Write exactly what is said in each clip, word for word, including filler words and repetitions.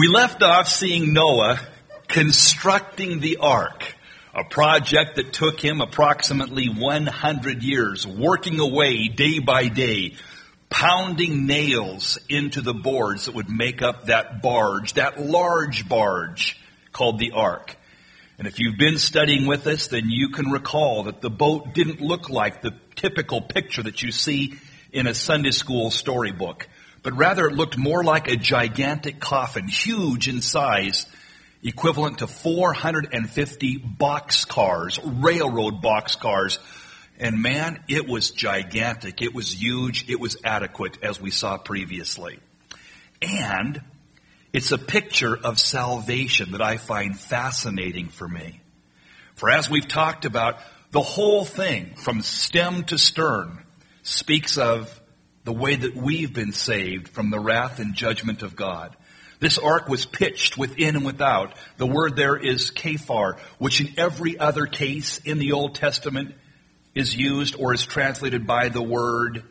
We left off seeing Noah constructing the ark, a project that took him approximately one hundred years, working away day by day, pounding nails into the boards that would make up that barge, that large barge called the ark. And if you've been studying with us, then you can recall that the boat didn't look like the typical picture that you see in a Sunday school storybook, but rather it looked more like a gigantic coffin, huge in size, equivalent to four hundred fifty boxcars, railroad boxcars. And man, it was gigantic. It was huge. It was adequate, as we saw previously. And it's a picture of salvation that I find fascinating for me. For as we've talked about, the whole thing, from stem to stern, speaks of the way that we've been saved from the wrath and judgment of God. This ark was pitched within and without. The word there is kaphar, which in every other case in the Old Testament is used or is translated by the word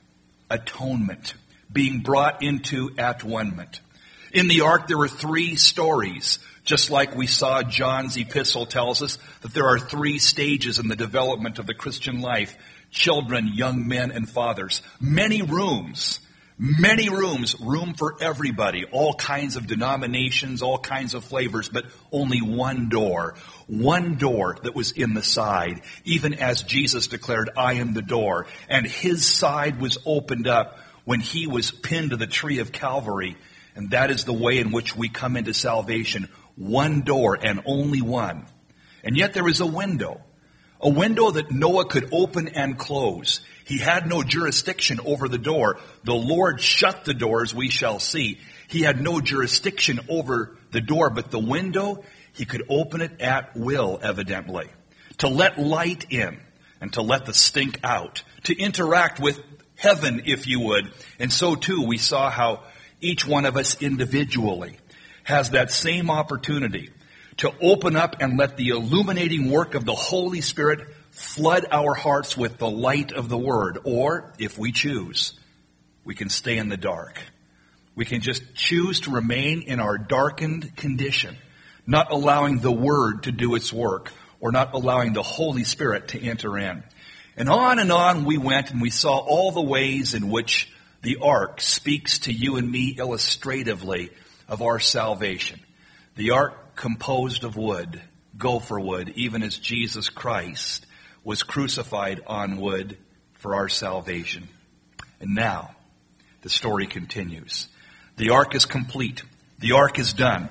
atonement, being brought into at-one-ment. In the ark there were three stories, just like we saw John's epistle tells us that there are three stages in the development of the Christian life: children, young men, and fathers. Many rooms, many rooms, room for everybody, all kinds of denominations, all kinds of flavors, but only one door. One door that was in the side, even as Jesus declared, "I am the door." And his side was opened up when he was pinned to the tree of Calvary. And that is the way in which we come into salvation. One door and only one. And yet there is a window. A window that Noah could open and close. He had no jurisdiction over the door. The Lord shut the door, as we shall see. He had no jurisdiction over the door, but the window, he could open it at will, evidently, to let light in and to let the stink out, to interact with heaven, if you would. And so, too, we saw how each one of us individually has that same opportunity to open up and let the illuminating work of the Holy Spirit flood our hearts with the light of the Word. Or, if we choose, we can stay in the dark. We can just choose to remain in our darkened condition, not allowing the Word to do its work, or not allowing the Holy Spirit to enter in. And on and on we went, and we saw all the ways in which the ark speaks to you and me illustratively of our salvation. The ark composed of wood, gopher wood, even as Jesus Christ was crucified on wood for our salvation. And now, the story continues. The ark is complete. The ark is done.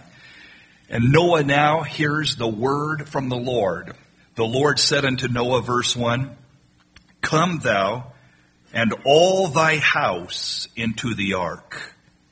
And Noah now hears the word from the Lord. The Lord said unto Noah, verse one, "Come thou and all thy house into the ark."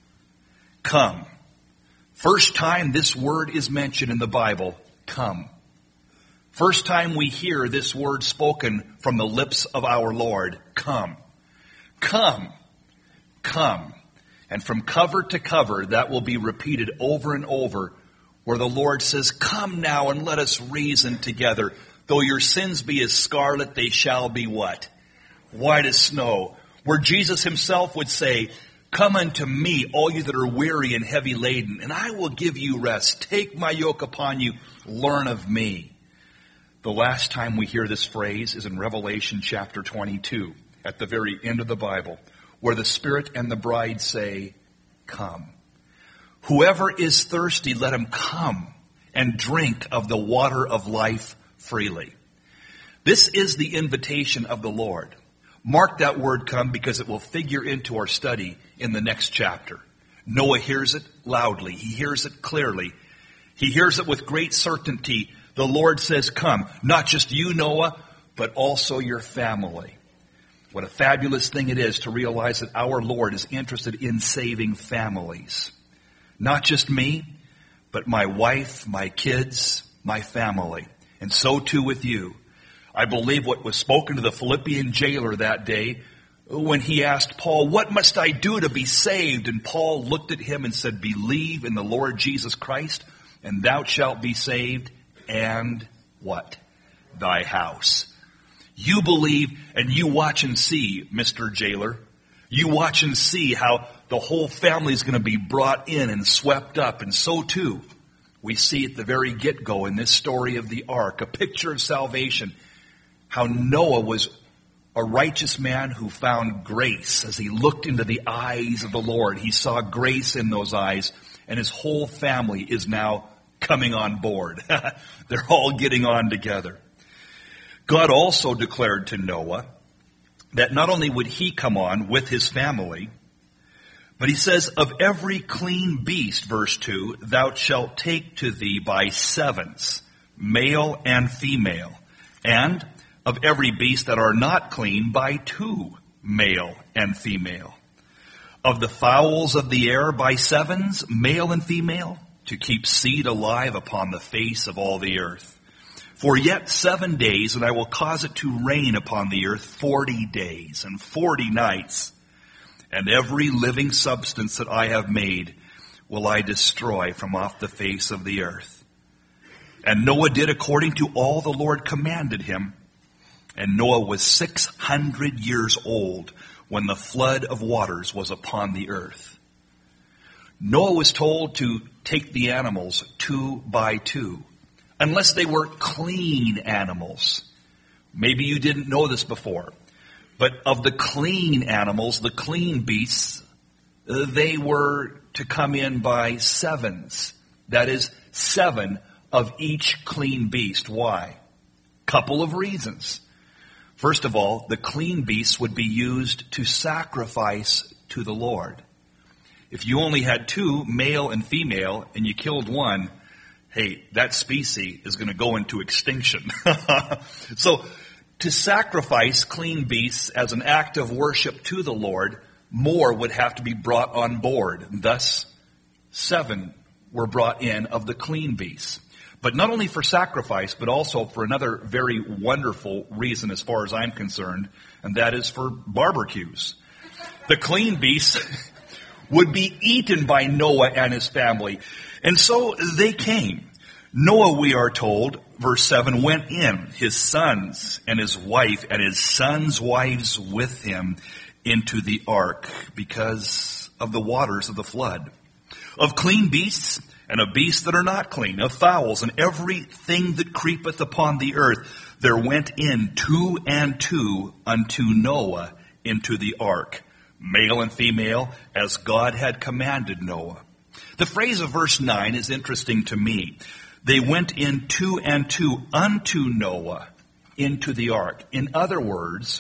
Come. First time this word is mentioned in the Bible, come. First time we hear this word spoken from the lips of our Lord, come. Come. Come. And from cover to cover, that will be repeated over and over, where the Lord says, "Come now and let us reason together. Though your sins be as scarlet, they shall be" what? White as snow. Where Jesus himself would say, "Come unto me, all you that are weary and heavy laden, and I will give you rest. Take my yoke upon you. Learn of me." The last time we hear this phrase is in Revelation chapter twenty-two, at the very end of the Bible, where the Spirit and the bride say, "Come. Whoever is thirsty, let him come and drink of the water of life freely." This is the invitation of the Lord. Mark that word "come" because it will figure into our study in the next chapter. Noah hears it loudly. He hears it clearly. He hears it with great certainty. The Lord says, "Come." Not just you, Noah, but also your family. What a fabulous thing it is to realize that our Lord is interested in saving families. Not just me, but my wife, my kids, my family. And so too with you. I believe what was spoken to the Philippian jailer that day when he asked Paul, "What must I do to be saved?" And Paul looked at him and said, "Believe in the Lord Jesus Christ, and thou shalt be saved, and" what? "Thy house." You believe and you watch and see, Mister Jailer. You watch and see how the whole family is going to be brought in and swept up. And so too, we see at the very get-go in this story of the ark, a picture of salvation, how Noah was a righteous man who found grace. As he looked into the eyes of the Lord, he saw grace in those eyes, and his whole family is now coming on board. They're all getting on together. God also declared to Noah that not only would he come on with his family, but he says, of every clean beast, verse two, thou shalt take to thee by sevens, male and female, and of every beast that are not clean by two, male and female. Of the fowls of the air by sevens, male and female, to keep seed alive upon the face of all the earth. For yet seven days, and I will cause it to rain upon the earth forty days and forty nights. And every living substance that I have made will I destroy from off the face of the earth. And Noah did according to all the Lord commanded him. And Noah was six hundred years old when the flood of waters was upon the earth. Noah was told to take the animals two by two, unless they were clean animals. Maybe you didn't know this before, but of the clean animals, the clean beasts, they were to come in by sevens. That is, seven of each clean beast. Why? Couple of reasons. First of all, the clean beasts would be used to sacrifice to the Lord. If you only had two, male and female, and you killed one, hey, that species is going to go into extinction. So, to sacrifice clean beasts as an act of worship to the Lord, more would have to be brought on board. Thus, seven were brought in of the clean beasts. But not only for sacrifice, but also for another very wonderful reason as far as I'm concerned, and that is for barbecues. The clean beasts would be eaten by Noah and his family. And so they came. Noah, we are told, verse seven, went in, his sons and his wife and his sons' wives with him into the ark because of the waters of the flood. Of clean beasts and of beasts that are not clean, of fowls and everything that creepeth upon the earth, there went in two and two unto Noah into the ark, male and female, as God had commanded Noah. The phrase of verse nine is interesting to me. They went in two and two unto Noah into the ark. In other words,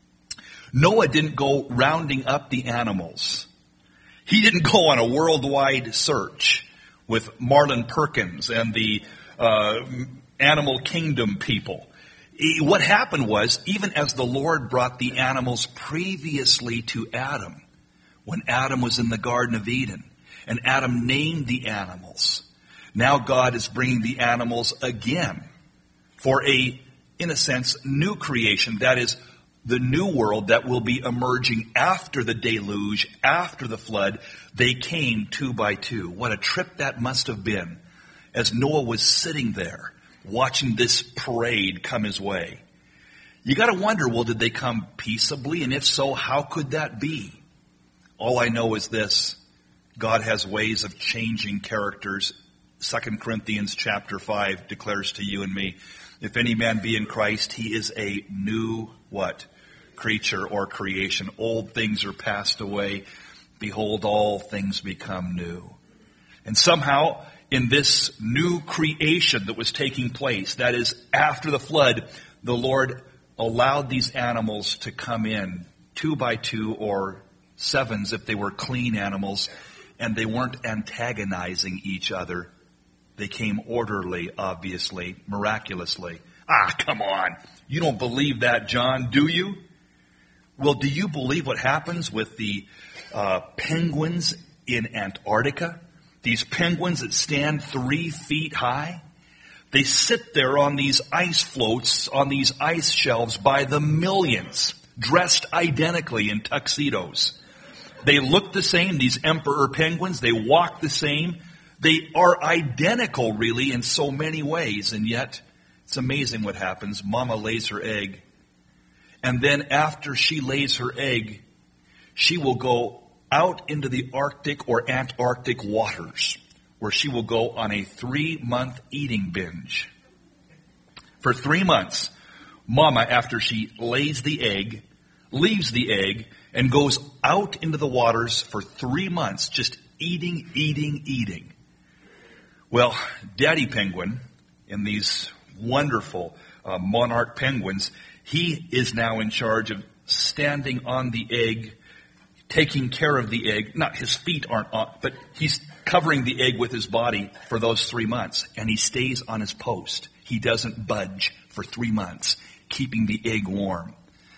Noah didn't go rounding up the animals. He didn't go on a worldwide search with Marlin Perkins and the uh, animal kingdom people. What happened was, even as the Lord brought the animals previously to Adam, when Adam was in the Garden of Eden, and Adam named the animals, now God is bringing the animals again for a, in a sense, new creation. That is, the new world that will be emerging after the deluge, after the flood. They came two by two. What a trip that must have been as Noah was sitting there watching this parade come his way. You got to wonder, well, did they come peaceably? And if so, how could that be? All I know is this: God has ways of changing characters. Second Corinthians chapter five declares to you and me, if any man be in Christ, he is a new what? Creature or creation. Old things are passed away. Behold, all things become new. And somehow, in this new creation that was taking place, that is, after the flood, the Lord allowed these animals to come in, two by two or sevens if they were clean animals, and they weren't antagonizing each other. They came orderly, obviously, miraculously. Ah, come on. You don't believe that, John, do you? Well, do you believe what happens with the uh, penguins in Antarctica? These penguins that stand three feet high? They sit there on these ice floats, on these ice shelves by the millions, dressed identically in tuxedos. They look the same, these emperor penguins. They walk the same. They are identical, really, in so many ways. And yet, it's amazing what happens. Mama lays her egg. And then after she lays her egg, she will go out into the Arctic or Antarctic waters, where she will go on a three-month eating binge. For three months, Mama, after she lays the egg, leaves the egg, and goes out into the waters for three months, just eating, eating, eating. Well, Daddy Penguin, in these wonderful uh, monarch penguins, he is now in charge of standing on the egg, taking care of the egg. Not his feet aren't on, but he's covering the egg with his body for those three months. And he stays on his post. He doesn't budge for three months, keeping the egg warm.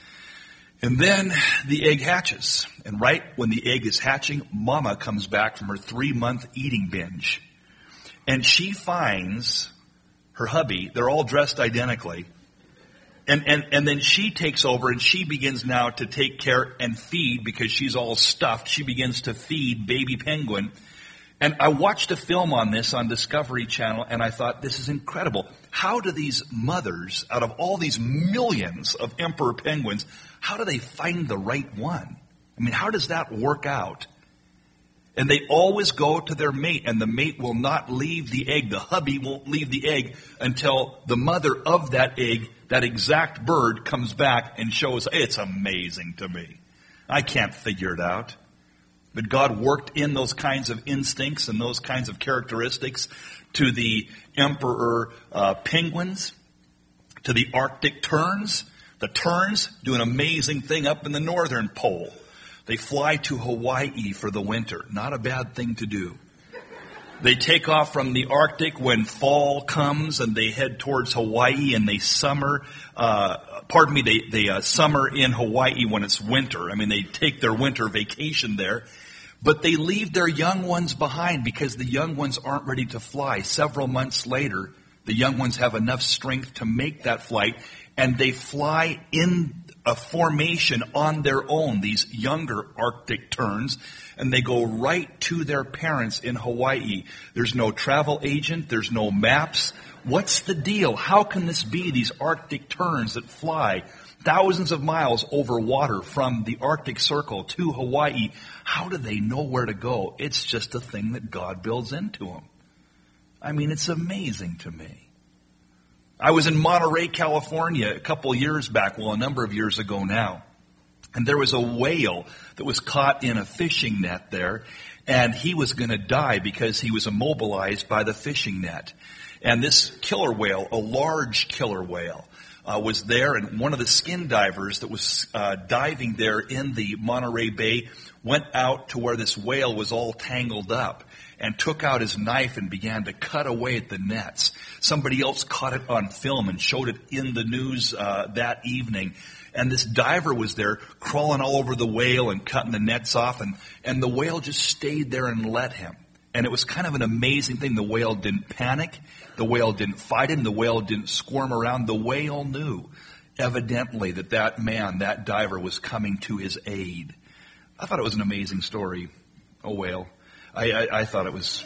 And then the egg hatches. And right when the egg is hatching, Mama comes back from her three-month eating binge. And she finds her hubby, they're all dressed identically. And, and, and then she takes over and she begins now to take care and feed, because she's all stuffed. She begins to feed baby penguin. And I watched a film on this on Discovery Channel, and I thought, this is incredible. How do these mothers, out of all these millions of emperor penguins, how do they find the right one? I mean, how does that work out? And they always go to their mate, and the mate will not leave the egg. The hubby won't leave the egg until the mother of that egg, that exact bird, comes back and shows. It's amazing to me. I can't figure it out. But God worked in those kinds of instincts and those kinds of characteristics to the emperor uh, penguins, to the Arctic terns. The terns do an amazing thing up in the northern pole. They fly to Hawaii for the winter. Not a bad thing to do. They take off from the Arctic when fall comes, and they head towards Hawaii, and they summer, uh, pardon me, they, they uh, summer in Hawaii when it's winter. I mean, they take their winter vacation there. But they leave their young ones behind, because the young ones aren't ready to fly. Several months later, the young ones have enough strength to make that flight, and they fly in a formation on their own, these younger Arctic terns, and they go right to their parents in Hawaii. There's no travel agent. There's no maps. What's the deal? How can this be, these Arctic terns that fly thousands of miles over water from the Arctic Circle to Hawaii? How do they know where to go? It's just a thing that God builds into them. I mean, it's amazing to me. I was in Monterey, California a couple years back, well, a number of years ago now. And there was a whale that was caught in a fishing net there. And he was going to die because he was immobilized by the fishing net. And this killer whale, a large killer whale, Uh, was there, and one of the skin divers that was uh, diving there in the Monterey Bay went out to where this whale was all tangled up and took out his knife and began to cut away at the nets. Somebody else caught it on film and showed it in the news uh, that evening. And this diver was there crawling all over the whale and cutting the nets off, and, and the whale just stayed there and let him. And it was kind of an amazing thing. The whale didn't panic. The whale didn't fight him. The whale didn't squirm around. The whale knew, evidently, that that man, that diver, was coming to his aid. I thought it was an amazing story. A whale. I, I, I thought it was...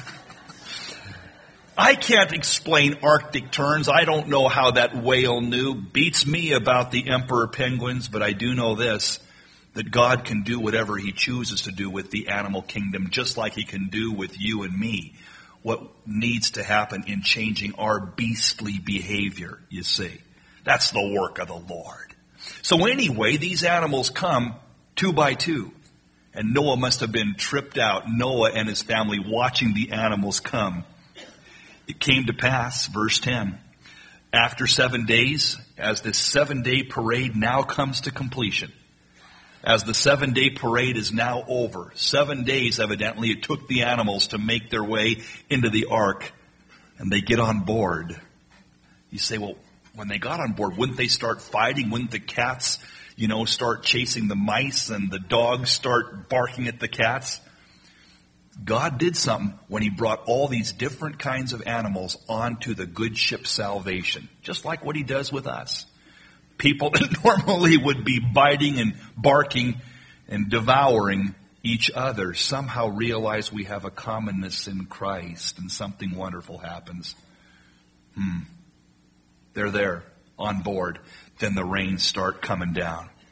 I can't explain Arctic terns. I don't know how that whale knew. Beats me about the emperor penguins, but I do know this, that God can do whatever he chooses to do with the animal kingdom, just like he can do with you and me. What needs to happen in changing our beastly behavior, you see. That's the work of the Lord. So anyway, these animals come two by two. And Noah must have been tripped out, Noah and his family, watching the animals come. It came to pass, verse ten, after seven days, as this seven-day parade now comes to completion, as the seven-day parade is now over, seven days, evidently, it took the animals to make their way into the ark, and they get on board. You say, well, when they got on board, wouldn't they start fighting? Wouldn't the cats, you know, start chasing the mice and the dogs start barking at the cats? God did something when he brought all these different kinds of animals onto the good ship Salvation, just like what he does with us. People that normally would be biting and barking and devouring each other somehow realize we have a commonness in Christ, and something wonderful happens. Hmm. They're there on board. Then the rains start coming down.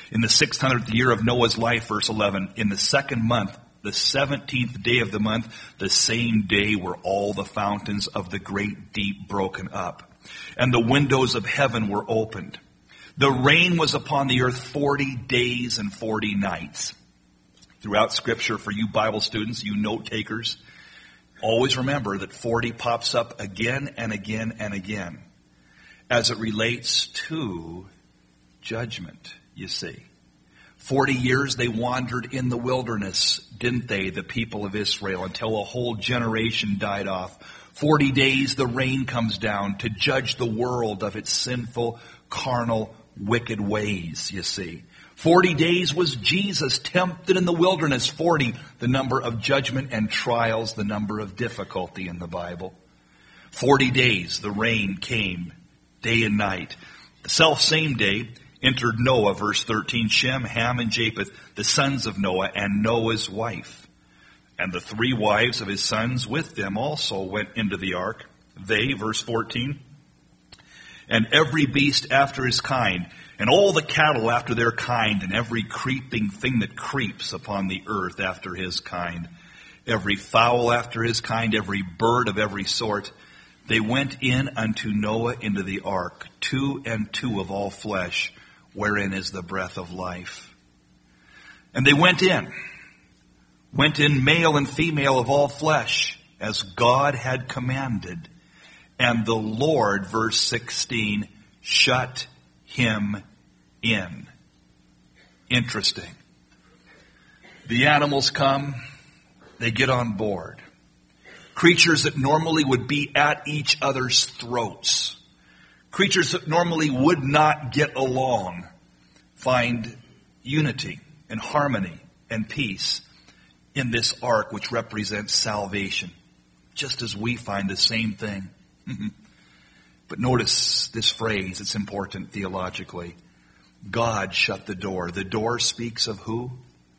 In the six hundredth year of Noah's life, verse eleven, in the second month, the seventeenth day of the month, the same day were all the fountains of the great deep broken up, and the windows of heaven were opened. The rain was upon the earth forty days and forty nights. Throughout Scripture, for you Bible students, you note takers, always remember that forty pops up again and again and again as it relates to judgment, you see. Forty years they wandered in the wilderness, didn't they, the people of Israel, until a whole generation died off. Forty days the rain comes down to judge the world of its sinful, carnal, wicked ways, you see. Forty days was Jesus tempted in the wilderness. Forty, the number of judgment and trials, the number of difficulty in the Bible. Forty days the rain came, day and night. The self same day entered Noah, verse thirteen, Shem, Ham, and Japheth, the sons of Noah, and Noah's wife. And the three wives of his sons with them also went into the ark. They, verse fourteen, and every beast after his kind, and all the cattle after their kind, and every creeping thing that creeps upon the earth after his kind, every fowl after his kind, every bird of every sort. They went in unto Noah into the ark, two and two of all flesh, wherein is the breath of life. And they went in, went in male and female of all flesh, as God had commanded. And the Lord, verse sixteen, shut him in. Interesting. The animals come, they get on board. Creatures that normally would be at each other's throats. Creatures that normally would not get along find unity and harmony and peace in this ark, which represents salvation, just as we find the same thing. But notice this phrase, it's important theologically. God shut the door. The door speaks of who?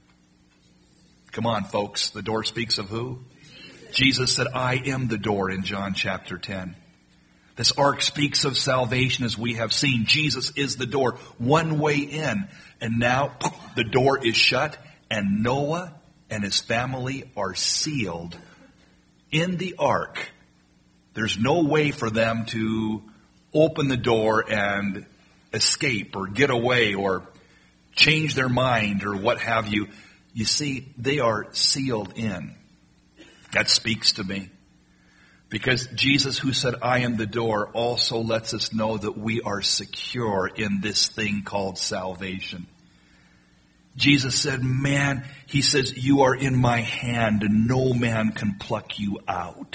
Come on, folks. The door speaks of who? Jesus, Jesus said, I am the door in John chapter ten. This ark speaks of salvation, as we have seen. Jesus is the door, one way in. And now the door is shut, and Noah and his family are sealed in the ark. There's no way for them to open the door and escape or get away or change their mind or what have you. You see, they are sealed in. That speaks to me. Because Jesus, who said, I am the door, also lets us know that we are secure in this thing called salvation. Jesus said, man, he says, you are in my hand and no man can pluck you out.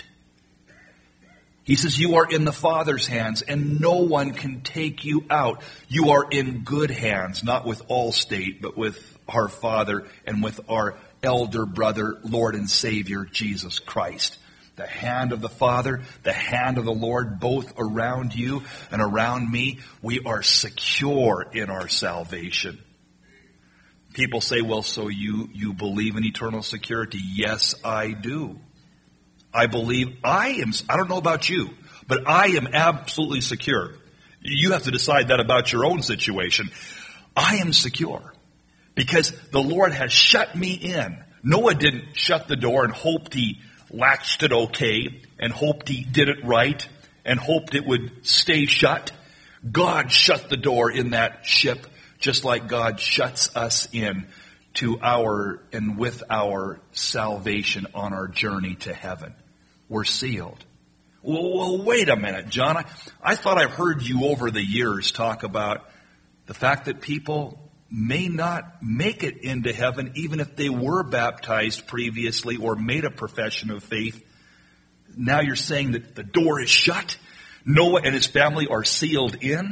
He says, you are in the Father's hands and no one can take you out. You are in good hands, not with Allstate, but with our Father and with our elder brother, Lord and Savior, Jesus Christ. The hand of the Father, the hand of the Lord, both around you and around me. We are secure in our salvation. People say, well, so you, you believe in eternal security? Yes, I do. I believe I am, I don't know about you, but I am absolutely secure. You have to decide that about your own situation. I am secure because the Lord has shut me in. Noah didn't shut the door and hoped he latched it okay and hoped he did it right and hoped it would stay shut. God shut the door in that ship just like God shuts us in to our and with our salvation on our journey to heaven. We're sealed. Well, well wait a minute, John. I, I thought I've heard you over the years talk about the fact that people may not make it into heaven even if they were baptized previously or made a profession of faith. Now you're saying that the door is shut? Noah and his family are sealed in?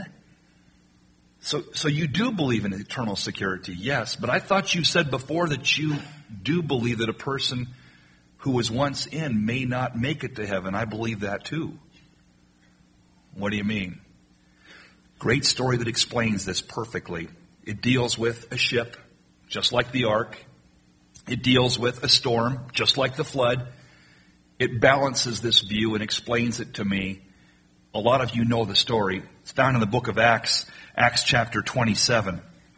So, so you do believe in eternal security, yes. But I thought you said before that you do believe that a person who was once in may not make it to heaven. I believe that too. What do you mean? Great story that explains this perfectly. It deals with a ship, just like the ark. It deals with a storm, just like the flood. It balances this view and explains it to me. A lot of you know the story. It's found in the book of Acts, Acts chapter twenty-seven.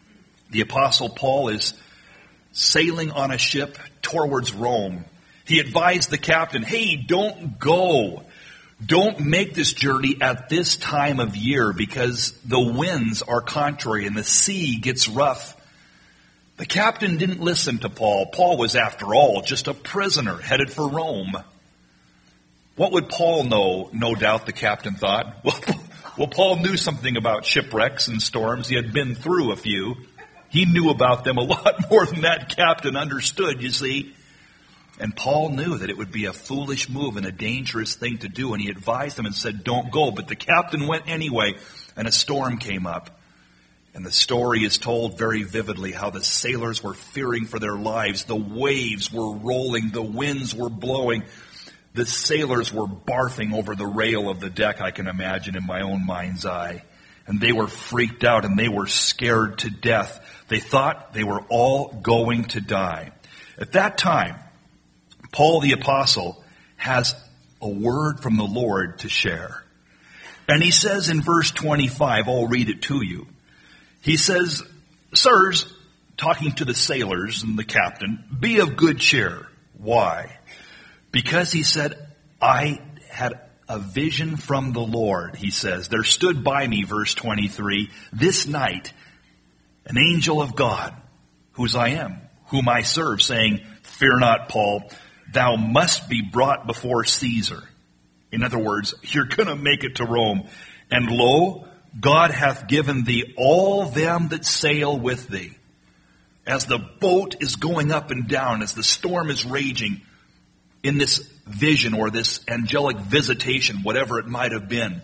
The Apostle Paul is sailing on a ship towards Rome. He advised the captain, hey, don't go. Don't make this journey at this time of year because the winds are contrary and the sea gets rough. The captain didn't listen to Paul. Paul was, after all, just a prisoner headed for Rome. What would Paul know? No doubt the captain thought. Well, well, Paul knew something about shipwrecks and storms. He had been through a few. He knew about them a lot more than that captain understood, you see. And Paul knew that it would be a foolish move and a dangerous thing to do, and he advised them and said, don't go. But the captain went anyway, and a storm came up. And the story is told very vividly how the sailors were fearing for their lives. The waves were rolling, the winds were blowing. The sailors were barfing over the rail of the deck, I can imagine in my own mind's eye. And they were freaked out, and they were scared to death. They thought they were all going to die. At that time, Paul the Apostle has a word from the Lord to share. And he says in verse twenty-five, I'll read it to you. He says, sirs, talking to the sailors and the captain, be of good cheer. Why? Because he said, I had a vision from the Lord, he says. There stood by me, verse twenty-three, this night, an angel of God, whose I am, whom I serve, saying, fear not, Paul, thou must be brought before Caesar. In other words, you're going to make it to Rome. And lo, God hath given thee all them that sail with thee. As the boat is going up and down, as the storm is raging, in this vision or this angelic visitation, whatever it might have been,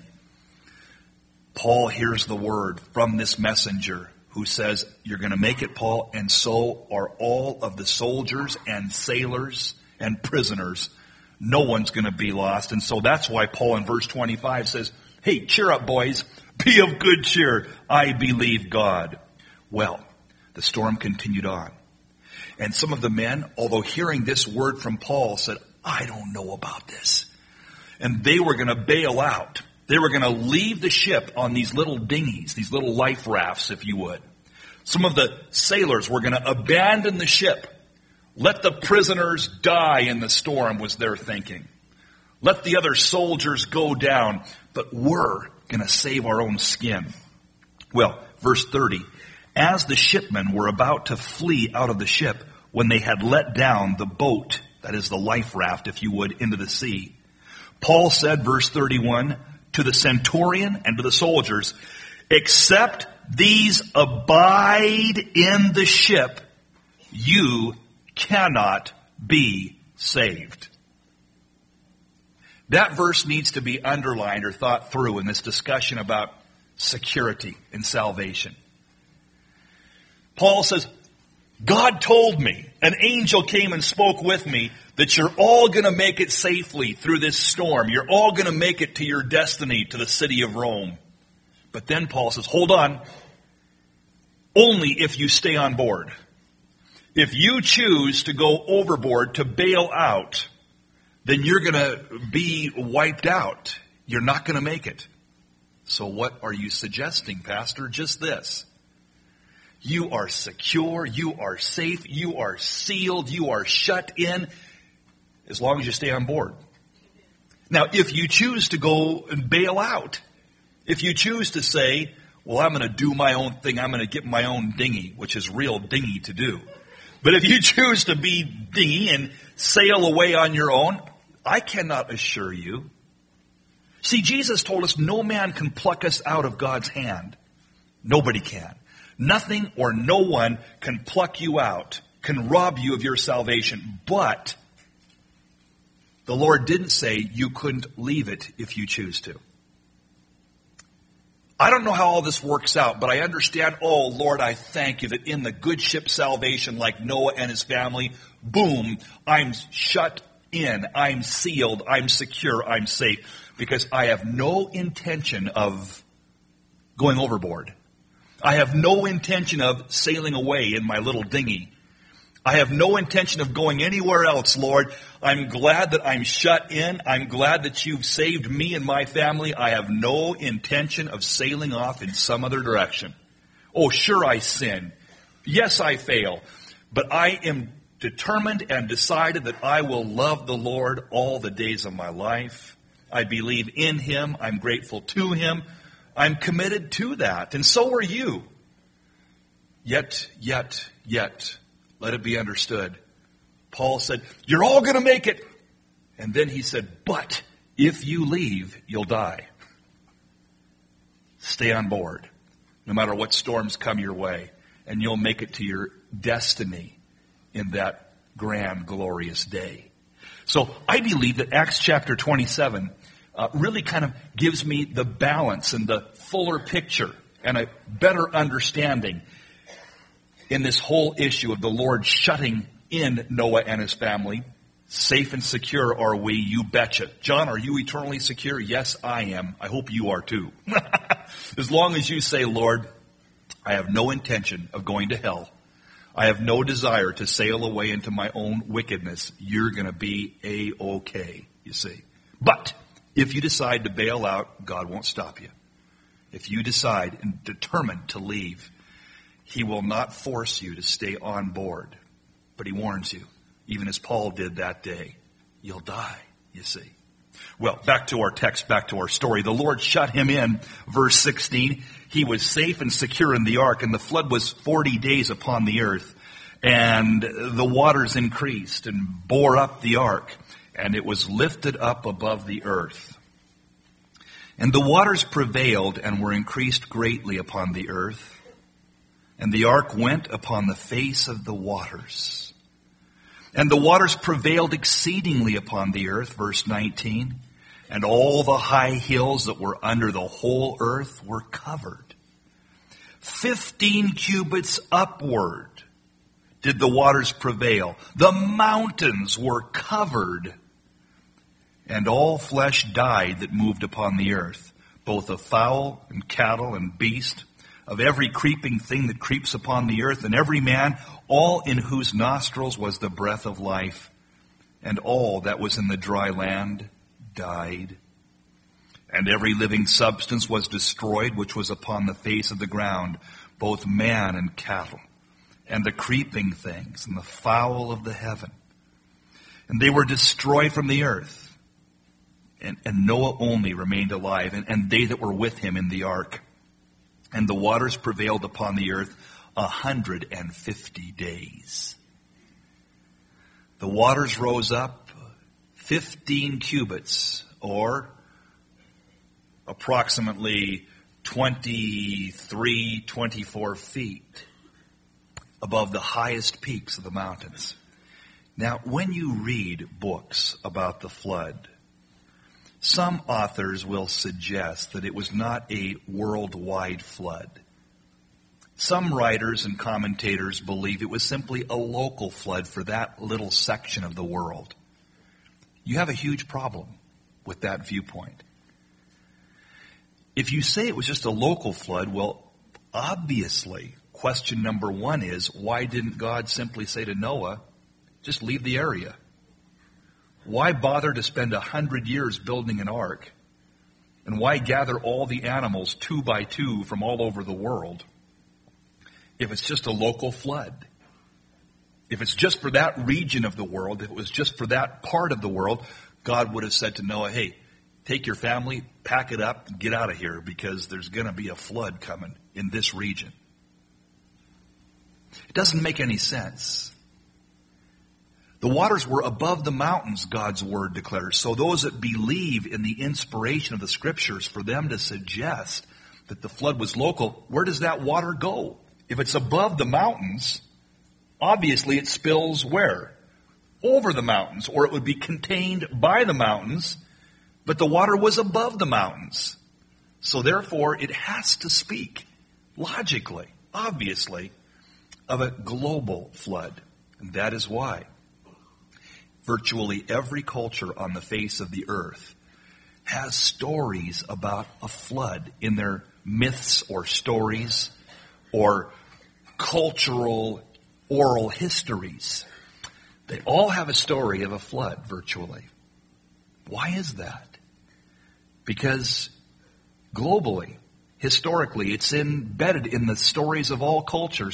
Paul hears the word from this messenger who says, you're going to make it, Paul, and so are all of the soldiers and sailors and prisoners. No one's going to be lost. And so that's why Paul in verse twenty-five says, hey, cheer up, boys. Be of good cheer. I believe God. Well, the storm continued on. And some of the men, although hearing this word from Paul, said, I don't know about this. And they were going to bail out. They were going to leave the ship on these little dinghies, these little life rafts, if you would. Some of the sailors were going to abandon the ship. Let the prisoners die in the storm, was their thinking. Let the other soldiers go down, but we're going to save our own skin. Well, verse thirty, as the shipmen were about to flee out of the ship, when they had let down the boat, that is the life raft, if you would, into the sea, Paul said, verse thirty-one, to the centurion and to the soldiers, except these abide in the ship, you cannot be saved. That verse needs to be underlined or thought through in this discussion about security and salvation. Paul says, God told me, an angel came and spoke with me, that you're all going to make it safely through this storm. You're all going to make it to your destiny, to the city of Rome. But then Paul says, hold on, only if you stay on board. If you choose to go overboard to bail out, then you're going to be wiped out. You're not going to make it. So what are you suggesting, Pastor? Just this. You are secure, you are safe, you are sealed, you are shut in, as long as you stay on board. Now, if you choose to go and bail out, if you choose to say, well, I'm going to do my own thing, I'm going to get my own dinghy, which is real dinghy to do. But if you choose to be dinghy and sail away on your own, I cannot assure you. See, Jesus told us no man can pluck us out of God's hand. Nobody can. Nothing or no one can pluck you out, can rob you of your salvation. But the Lord didn't say you couldn't leave it if you choose to. I don't know how all this works out, but I understand, oh, Lord, I thank you that in the good ship salvation, like Noah and his family, boom, I'm shut in, I'm sealed, I'm secure, I'm safe, because I have no intention of going overboard. I have no intention of sailing away in my little dinghy. I have no intention of going anywhere else, Lord. I'm glad that I'm shut in. I'm glad that you've saved me and my family. I have no intention of sailing off in some other direction. Oh, sure I sin. Yes, I fail, but I am determined and decided that I will love the Lord all the days of my life. I believe in Him. I'm grateful to Him. I'm committed to that, and so are you. Yet, yet, yet, let it be understood. Paul said, you're all going to make it. And then he said, but if you leave, you'll die. Stay on board, no matter what storms come your way, and you'll make it to your destiny in that grand, glorious day. So I believe that Acts chapter twenty-seven uh, really kind of gives me the balance and the fuller picture and a better understanding in this whole issue of the Lord shutting in Noah and his family. Safe and secure are we, you betcha. John, are you eternally secure? Yes, I am. I hope you are too. As long as you say, Lord, I have no intention of going to hell. I have no desire to sail away into my own wickedness. You're going to be A-okay, you see. But if you decide to bail out, God won't stop you. If you decide and determine to leave, He will not force you to stay on board. But He warns you, even as Paul did that day, you'll die, you see. Well, back to our text, back to our story. The Lord shut him in, verse sixteen. He was safe and secure in the ark, and the flood was forty days upon the earth. And the waters increased and bore up the ark, and it was lifted up above the earth. And the waters prevailed and were increased greatly upon the earth. And the ark went upon the face of the waters. And the waters prevailed exceedingly upon the earth, verse nineteen. And all the high hills that were under the whole earth were covered. Fifteen cubits upward did the waters prevail. The mountains were covered. And all flesh died that moved upon the earth, both of fowl and cattle and beast, of every creeping thing that creeps upon the earth, and every man, all in whose nostrils was the breath of life, and all that was in the dry land died. And every living substance was destroyed, which was upon the face of the ground, both man and cattle, and the creeping things, and the fowl of the heaven. And they were destroyed from the earth. And, and Noah only remained alive, and, and they that were with him in the ark. And the waters prevailed upon the earth a hundred and fifty days. The waters rose up fifteen cubits, or approximately twenty-three, twenty-four feet above the highest peaks of the mountains. Now, when you read books about the flood, some authors will suggest that it was not a worldwide flood. Some writers and commentators believe it was simply a local flood for that little section of the world. You have a huge problem with that viewpoint. If you say it was just a local flood, well, obviously, question number one is, why didn't God simply say to Noah, just leave the area? Why bother to spend a hundred years building an ark? And why gather all the animals two by two from all over the world if it's just a local flood? If it's just for that region of the world, if it was just for that part of the world, God would have said to Noah, hey, take your family, pack it up, and get out of here because there's going to be a flood coming in this region. It doesn't make any sense. The waters were above the mountains, God's word declares. So those that believe in the inspiration of the scriptures, for them to suggest that the flood was local, where does that water go? If it's above the mountains, obviously it spills where? Over the mountains, or it would be contained by the mountains, but the water was above the mountains. So therefore, it has to speak, logically, obviously, of a global flood. And that is why virtually every culture on the face of the earth has stories about a flood in their myths or stories or cultural oral histories. They all have a story of a flood, virtually. Why is that? Because globally, historically, it's embedded in the stories of all cultures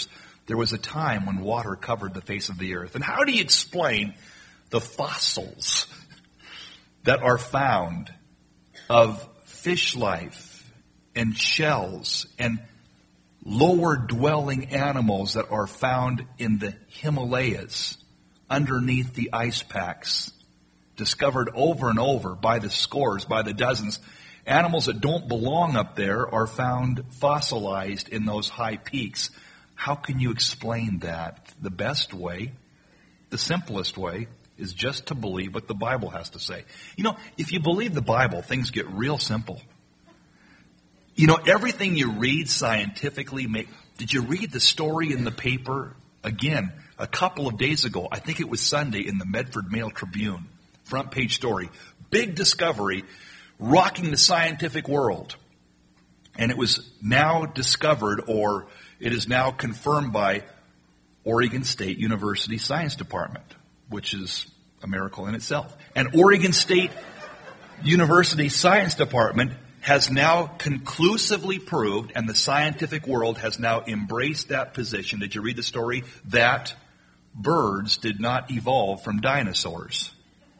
there was a time when water covered the face of the earth. And how do you explain the fossils that are found of fish life and shells and lower dwelling animals that are found in the Himalayas underneath the ice packs, discovered over and over by the scores, by the dozens? Animals that don't belong up there are found fossilized in those high peaks. How can you explain that? The best way, the simplest way, is just to believe what the Bible has to say. You know, if you believe the Bible, things get real simple. You know, everything you read scientifically, make, did you read the story in the paper? Again, a couple of days ago, I think it was Sunday, in the Medford Mail Tribune, front page story, big discovery rocking the scientific world. And it was now discovered, or it is now confirmed by Oregon State University Science Department, which is a miracle in itself. And Oregon State University Science Department has now conclusively proved, and the scientific world has now embraced that position. Did you read the story? That birds did not evolve from dinosaurs.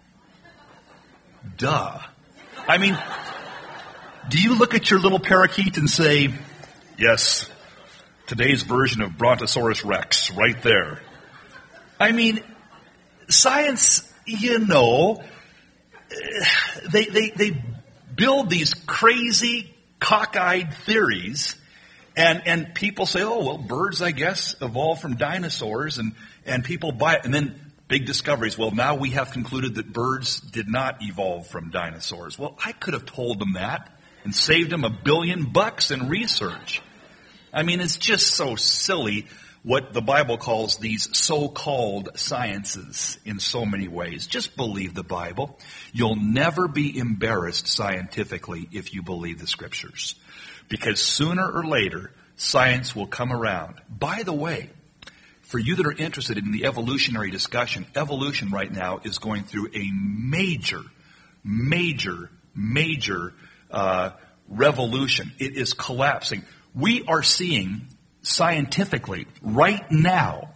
Duh. I mean, do you look at your little parakeet and say, yes, today's version of Brontosaurus rex, right there? I mean, science, you know, they, they, they build these crazy, cockeyed theories, and, and people say, oh, well, birds, I guess, evolved from dinosaurs, and, and people buy it. And then big discoveries. Well, now we have concluded that birds did not evolve from dinosaurs. Well, I could have told them that and saved them a billion bucks in research. I mean, it's just so silly what the Bible calls these so-called sciences in so many ways. Just believe the Bible. You'll never be embarrassed scientifically if you believe the Scriptures, because sooner or later, science will come around. By the way, for you that are interested in the evolutionary discussion, evolution right now is going through a major, major, major uh, revolution. It is collapsing. We are seeing scientifically right now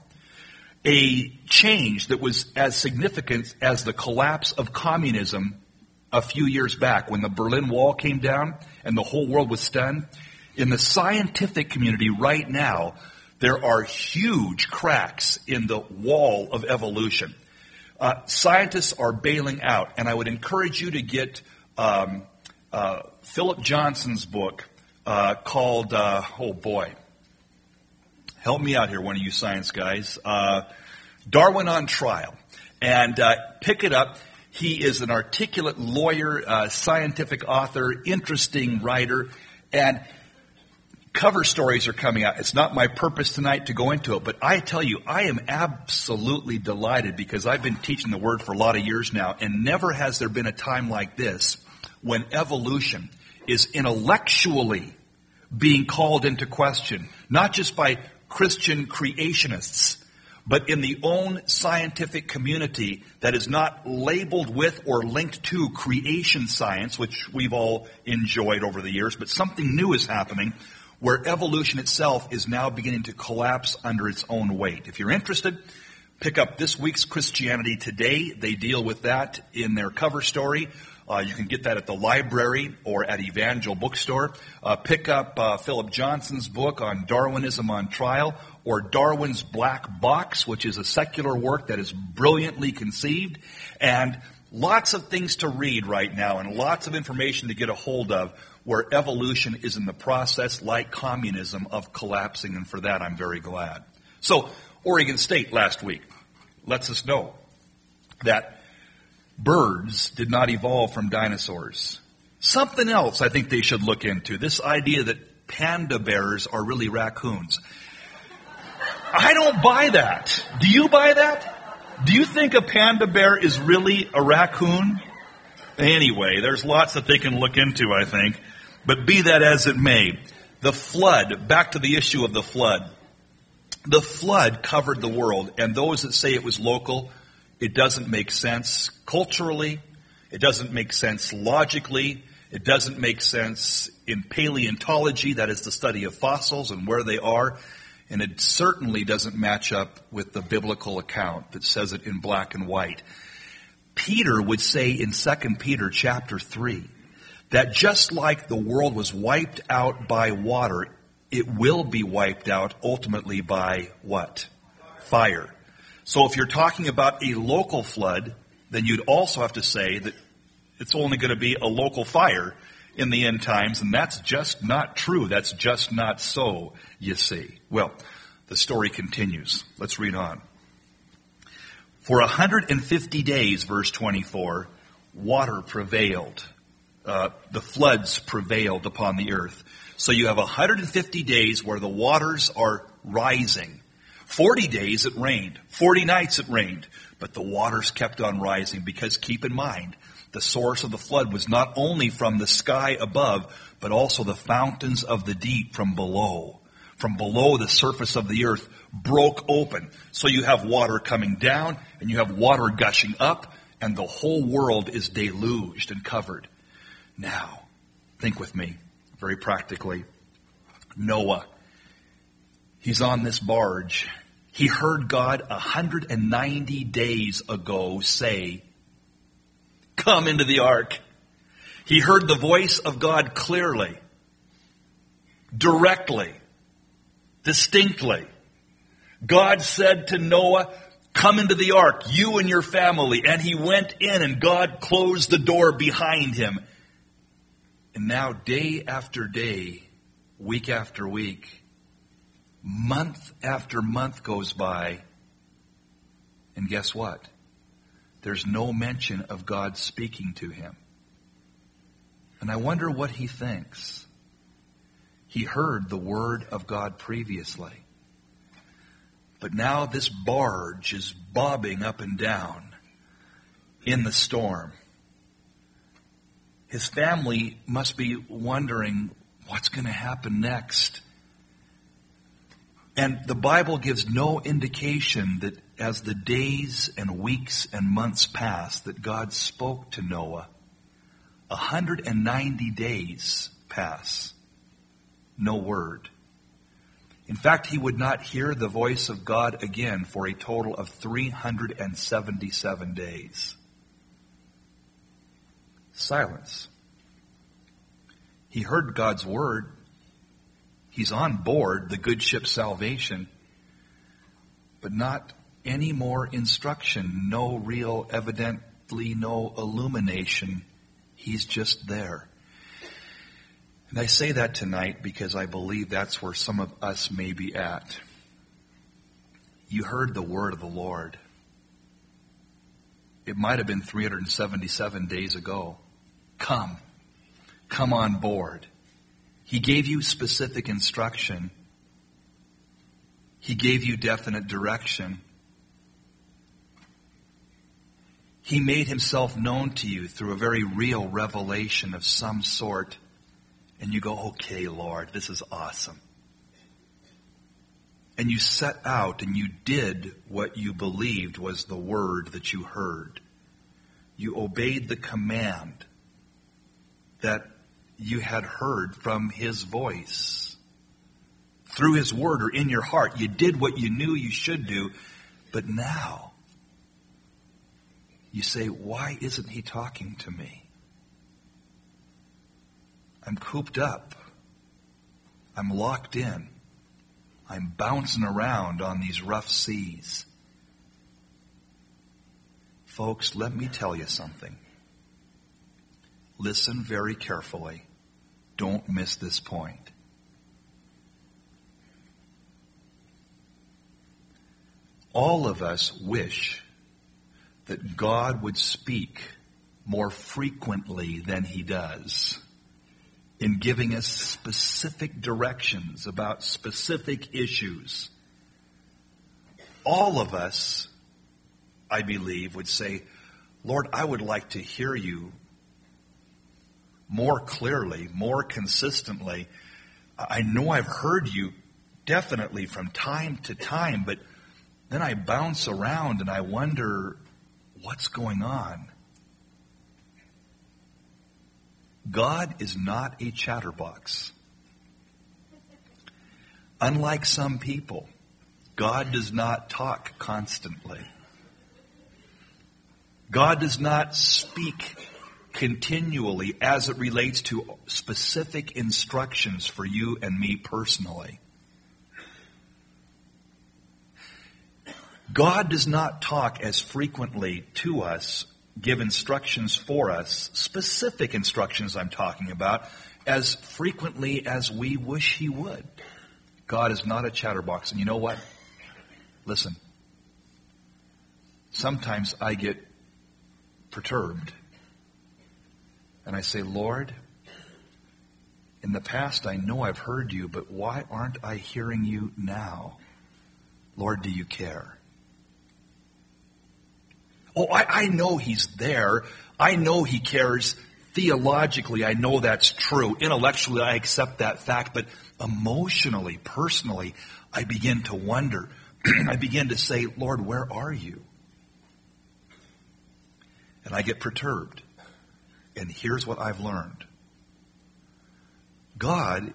a change that was as significant as the collapse of communism a few years back when the Berlin Wall came down and the whole world was stunned. In the scientific community right now, there are huge cracks in the wall of evolution. Uh, scientists are bailing out, and I would encourage you to get um, uh, Philip Johnson's book uh, called, uh, oh boy, help me out here, one of you science guys, uh, Darwin on Trial. And uh, pick it up. He is an articulate lawyer, uh, scientific author, interesting writer, and cover stories are coming out. It's not my purpose tonight to go into it, but I tell you, I am absolutely delighted because I've been teaching the Word for a lot of years now, and never has there been a time like this when evolution is intellectually being called into question, not just by Christian creationists, but in the own scientific community that is not labeled with or linked to creation science, which we've all enjoyed over the years, but something new is happening where evolution itself is now beginning to collapse under its own weight. If you're interested, pick up this week's Christianity Today. They deal with that in their cover story. Uh, you can get that at the library or at Evangel Bookstore. Uh, pick up uh, Philip Johnson's book on Darwinism on Trial, or Darwin's Black Box, which is a secular work that is brilliantly conceived. And lots of things to read right now and lots of information to get a hold of where evolution is in the process, like communism, of collapsing. And for that, I'm very glad. So, Oregon State last week lets us know that birds did not evolve from dinosaurs. Something else I think they should look into, this idea that panda bears are really raccoons. I don't buy that. Do you buy that? Do you think a panda bear is really a raccoon? Anyway, there's lots that they can look into, I think. But be that as it may, the flood, back to the issue of the flood. The flood covered the world, and those that say it was local, it doesn't make sense culturally. It doesn't make sense logically. It doesn't make sense in paleontology, that is the study of fossils and where they are. And it certainly doesn't match up with the biblical account that says it in black and white. Peter would say in Second Peter chapter three that just like the world was wiped out by water, it will be wiped out ultimately by what? Fire. So if you're talking about a local flood, then you'd also have to say that it's only going to be a local fire in the end times, and that's just not true. That's just not so, you see. Well, the story continues. Let's read on. For one hundred fifty days, verse twenty-four, water prevailed. Uh, the floods prevailed upon the earth. So you have one hundred fifty days where the waters are rising. forty days it rained. forty nights it rained. But the waters kept on rising because, keep in mind, the source of the flood was not only from the sky above, but also the fountains of the deep from below. From below the surface of the earth broke open. So you have water coming down and you have water gushing up, and the whole world is deluged and covered. Now, think with me very practically. Noah, he's on this barge. He heard God one hundred ninety days ago say, "Come into the ark." He heard the voice of God clearly, directly, distinctly. God said to Noah, "Come into the ark, you and your family." And he went in, and God closed the door behind him. And now day after day, week after week, month after month goes by. And guess what? There's no mention of God speaking to him. And I wonder what he thinks. He heard the word of God previously. But now this barge is bobbing up and down in the storm. His family must be wondering what's going to happen next. And the Bible gives no indication that as the days and weeks and months passed, that God spoke to Noah. one hundred ninety days pass. No word. In fact, he would not hear the voice of God again for a total of three hundred seventy-seven days. Silence. He heard God's word. He's on board the good ship Salvation, but not any more instruction, no real, evidently no illumination. He's just there. And I say that tonight because I believe that's where some of us may be at. You heard the word of the Lord. It might have been three hundred seventy-seven days ago. Come. Come on board. He gave you specific instruction. He gave you definite direction. He made himself known to you through a very real revelation of some sort. And you go, okay, Lord, this is awesome. And you set out and you did what you believed was the word that you heard. You obeyed the command that you had heard from his voice. Through his word or in your heart, you did what you knew you should do. But now, you say, why isn't he talking to me? I'm cooped up. I'm locked in. I'm bouncing around on these rough seas. Folks, let me tell you something. Listen very carefully. Don't miss this point. All of us wish that God would speak more frequently than he does in giving us specific directions about specific issues. All of us, I believe, would say, Lord, I would like to hear you more clearly, more consistently. I know I've heard you definitely from time to time, but then I bounce around and I wonder what's going on. God is not a chatterbox. Unlike some people, God does not talk constantly. God does not speak continually as it relates to specific instructions for you and me personally. God does not talk as frequently to us, give instructions for us, specific instructions I'm talking about, as frequently as we wish He would. God is not a chatterbox. And you know what? Listen. Sometimes I get perturbed. And I say, Lord, in the past I know I've heard you, but why aren't I hearing you now? Lord, do you care? Oh, I, I know He's there. I know He cares. Theologically, I know that's true. Intellectually, I accept that fact. But emotionally, personally, I begin to wonder. I begin to say, Lord, where are you? And I get perturbed. And here's what I've learned. God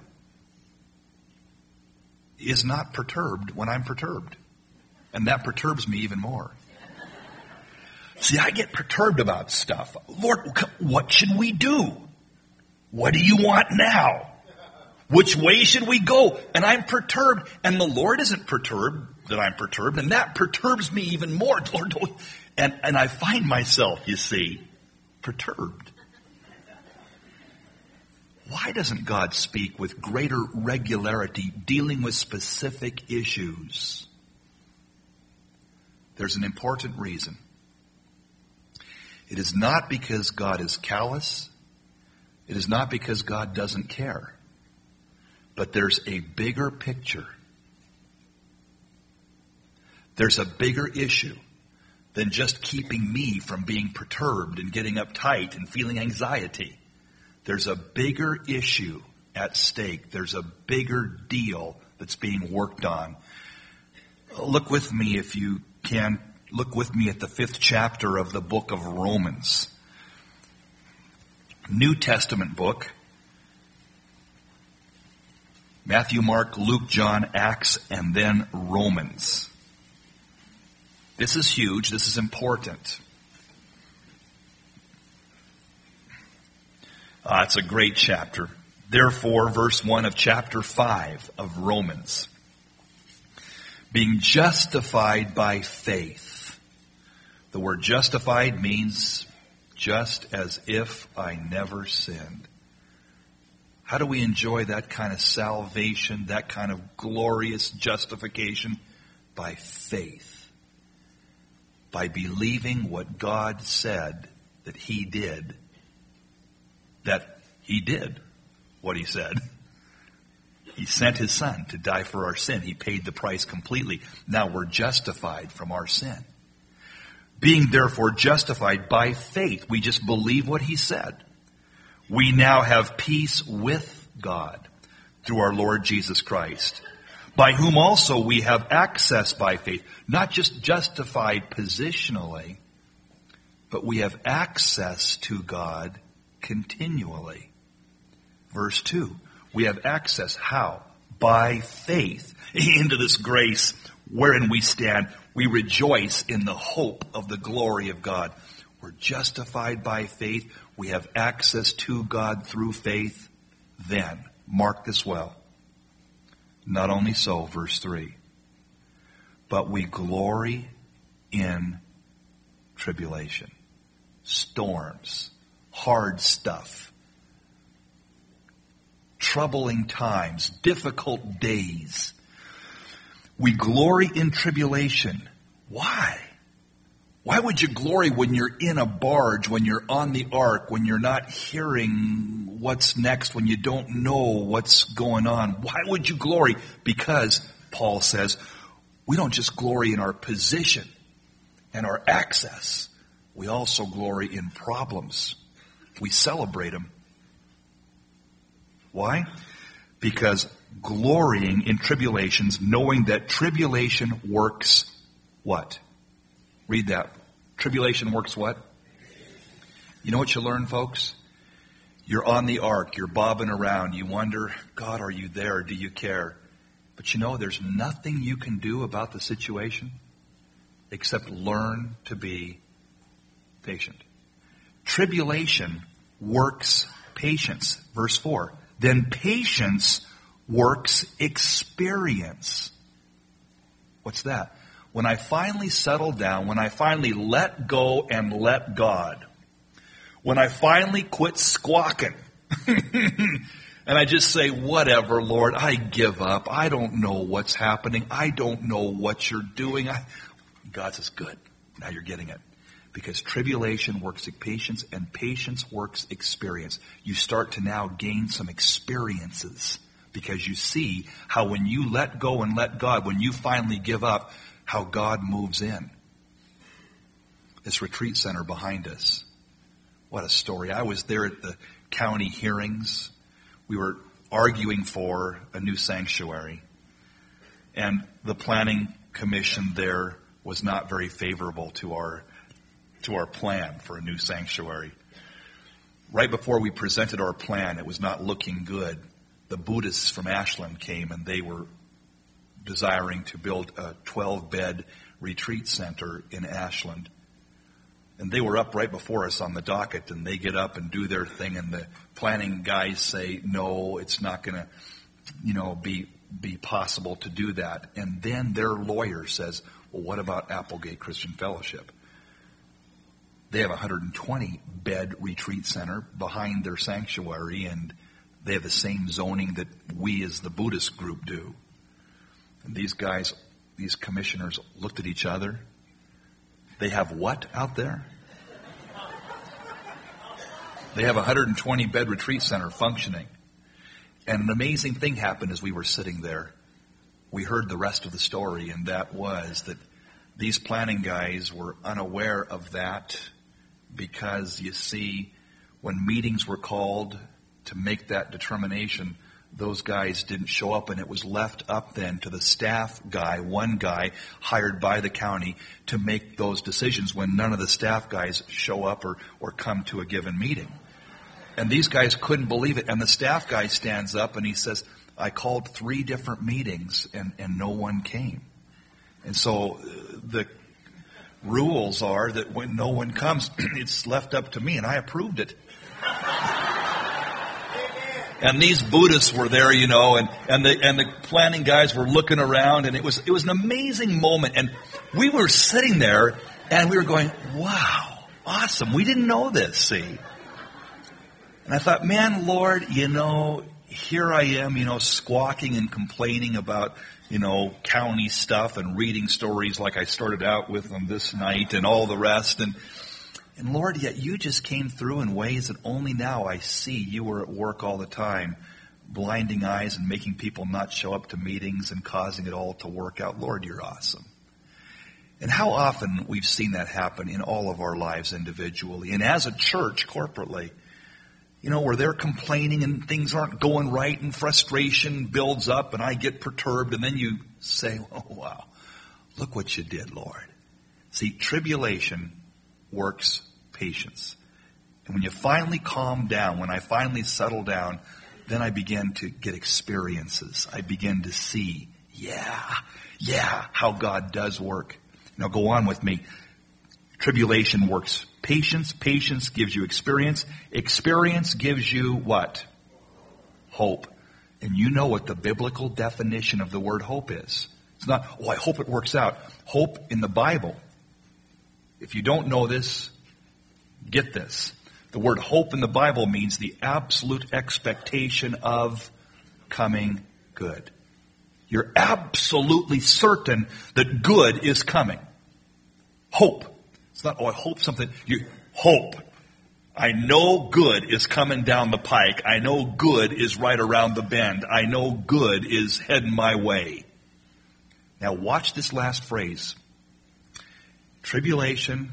is not perturbed when I'm perturbed. And that perturbs me even more. See, I get perturbed about stuff. Lord, what should we do? What do you want now? Which way should we go? And I'm perturbed. And the Lord isn't perturbed that I'm perturbed. And that perturbs me even more. Lord, and, and I find myself, you see, perturbed. Why doesn't God speak with greater regularity, dealing with specific issues? There's an important reason. It is not because God is callous. It is not because God doesn't care. But there's a bigger picture. There's a bigger issue than just keeping me from being perturbed and getting uptight and feeling anxiety. There's a bigger issue at stake. There's a bigger deal that's being worked on. Look with me, if you can, look with me at the fifth chapter of the book of Romans. New Testament book. Matthew, Mark, Luke, John, Acts, and then Romans. This is huge. This is important. Uh, it's a great chapter. Therefore, verse one of chapter five of Romans. Being justified by faith. The word justified means just as if I never sinned. How do we enjoy that kind of salvation, that kind of glorious justification? By faith. By believing what God said that He did. That He did what He said. He sent His Son to die for our sin. He paid the price completely. Now we're justified from our sin. Being therefore justified by faith, we just believe what He said. We now have peace with God through our Lord Jesus Christ, by whom also we have access by faith, not just justified positionally, but we have access to God continually. Verse two, we have access. How? By faith into this grace wherein we stand. We rejoice in the hope of the glory of God. We're justified by faith. We have access to God through faith. Then, mark this well. Not only so, verse three, but we glory in tribulation, storms, hard stuff, troubling times, difficult days. We glory in tribulation. Why? Why would you glory when you're in a barge, when you're on the ark, when you're not hearing what's next, when you don't know what's going on? Why would you glory? Because, Paul says, we don't just glory in our position and our access. We also glory in problems. We celebrate them. Why? Because glorying in tribulations, knowing that tribulation works what? Read that. Tribulation works what? You know what you learn, folks? You're on the ark. You're bobbing around. You wonder, God, are you there? Do you care? But you know, there's nothing you can do about the situation except learn to be patient. Tribulation works patience. Verse four. Then patience works experience. What's that? When I finally settle down, when I finally let go and let God, when I finally quit squawking, and I just say, whatever, Lord, I give up. I don't know what's happening. I don't know what you're doing. I... God says, good. Now you're getting it. Because tribulation works patience, and patience works experience. You start to now gain some experiences because you see how when you let go and let God, when you finally give up, how God moves in. This retreat center behind us. What a story. I was there at the county hearings. We were arguing for a new sanctuary. And the planning commission there was not very favorable to our to our plan for a new sanctuary. Right before we presented our plan, it was not looking good. The Buddhists from Ashland came, and they were desiring to build a twelve-bed retreat center in Ashland. And they were up right before us on the docket, and they get up and do their thing, and the planning guys say, no, it's not going to, you know, be be possible to do that. And then their lawyer says, well, what about Applegate Christian Fellowship? They have a one hundred twenty bed retreat center behind their sanctuary, and they have the same zoning that we as the Buddhist group do. And these guys, these commissioners looked at each other. They have what out there? They have a one hundred twenty bed retreat center functioning. And an amazing thing happened as we were sitting there. We heard the rest of the story, and that was that these planning guys were unaware of that because, you see, when meetings were called to make that determination, those guys didn't show up, and it was left up then to the staff guy, one guy hired by the county, to make those decisions when none of the staff guys show up or, or come to a given meeting. And these guys couldn't believe it. And the staff guy stands up and he says, I called three different meetings and, and no one came. And so the rules are that when no one comes, it's left up to me, and I approved it. And these Buddhists were there, you know, and, and the and the planning guys were looking around, and it was it was an amazing moment. And we were sitting there, and we were going, wow, awesome. We didn't know this, see. And I thought, man, Lord, you know, here I am, you know, squawking and complaining about, you know, county stuff and reading stories like I started out with them this night and all the rest. And And Lord, yet you just came through in ways that only now I see. You were at work all the time, blinding eyes and making people not show up to meetings and causing it all to work out. Lord, you're awesome. And how often we've seen that happen in all of our lives individually and as a church corporately. You know, where they're complaining and things aren't going right and frustration builds up and I get perturbed, and then you say, oh, wow, look what you did, Lord. See, tribulation works patience. And when you finally calm down, when I finally settle down, then I begin to get experiences. I begin to see, yeah, yeah, how God does work. Now go on with me. Tribulation works patience. Patience gives you experience. Experience gives you what? Hope. And you know what the biblical definition of the word hope is. It's not, oh, I hope it works out. Hope in the Bible, if you don't know this, get this. The word hope in the Bible means the absolute expectation of coming good. You're absolutely certain that good is coming. Hope. It's not, oh, I hope something. You hope. I know good is coming down the pike. I know good is right around the bend. I know good is heading my way. Now watch this last phrase. Tribulation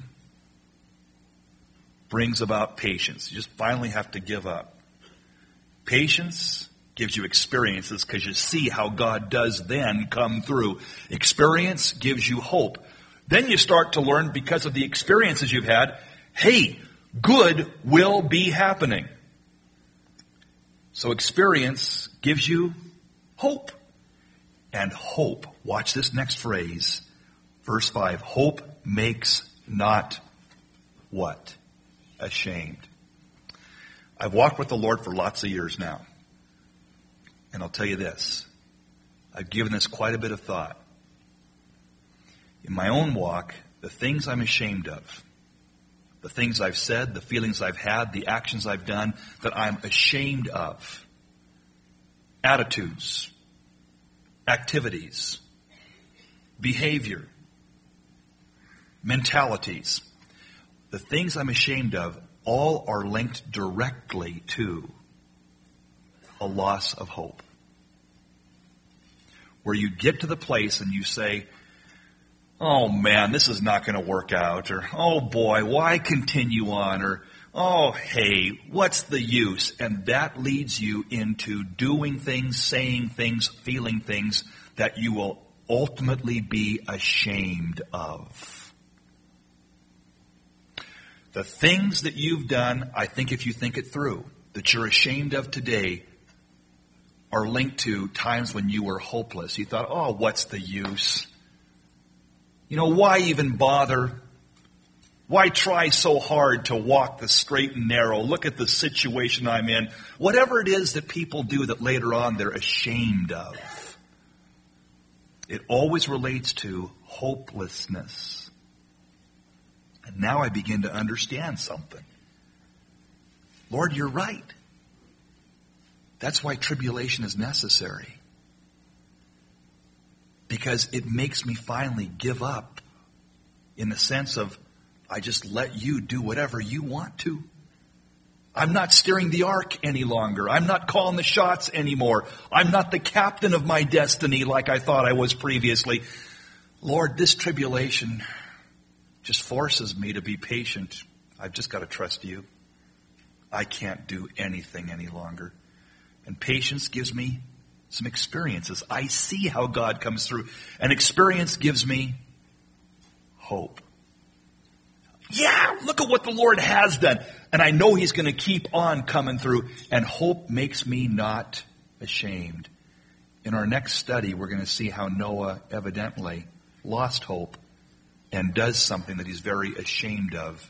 brings about patience. You just finally have to give up. Patience gives you experiences because you see how God does then come through. Experience gives you hope. Then you start to learn, because of the experiences you've had, hey, good will be happening. So experience gives you hope. and hope. Watch this next phrase. Verse five. Hope makes not what? Ashamed. I've walked with the Lord for lots of years now. And I'll tell you this. I've given this quite a bit of thought. In my own walk, the things I'm ashamed of, the things I've said, the feelings I've had, the actions I've done that I'm ashamed of, attitudes, activities, behavior, mentalities, the things I'm ashamed of all are linked directly to a loss of hope. Where you get to the place and you say, oh man, this is not going to work out, or oh boy, why continue on, or oh hey, what's the use? And that leads you into doing things, saying things, feeling things that you will ultimately be ashamed of. The things that you've done, I think if you think it through, that you're ashamed of today, are linked to times when you were hopeless. You thought, oh, what's the use? You know, why even bother? Why try so hard to walk the straight and narrow? Look at the situation I'm in. Whatever it is that people do that later on they're ashamed of, it always relates to hopelessness. And now I begin to understand something. Lord, you're right. That's why tribulation is necessary. Because it makes me finally give up in the sense of, I just let you do whatever you want to. I'm not steering the ark any longer. I'm not calling the shots anymore. I'm not the captain of my destiny like I thought I was previously. Lord, this tribulation just forces me to be patient. I've just got to trust you. I can't do anything any longer. And patience gives me some experiences. I see how God comes through. And experience gives me hope. Yeah, look at what the Lord has done. And I know He's going to keep on coming through. And hope makes me not ashamed. In our next study, we're going to see how Noah evidently lost hope and does something that he's very ashamed of.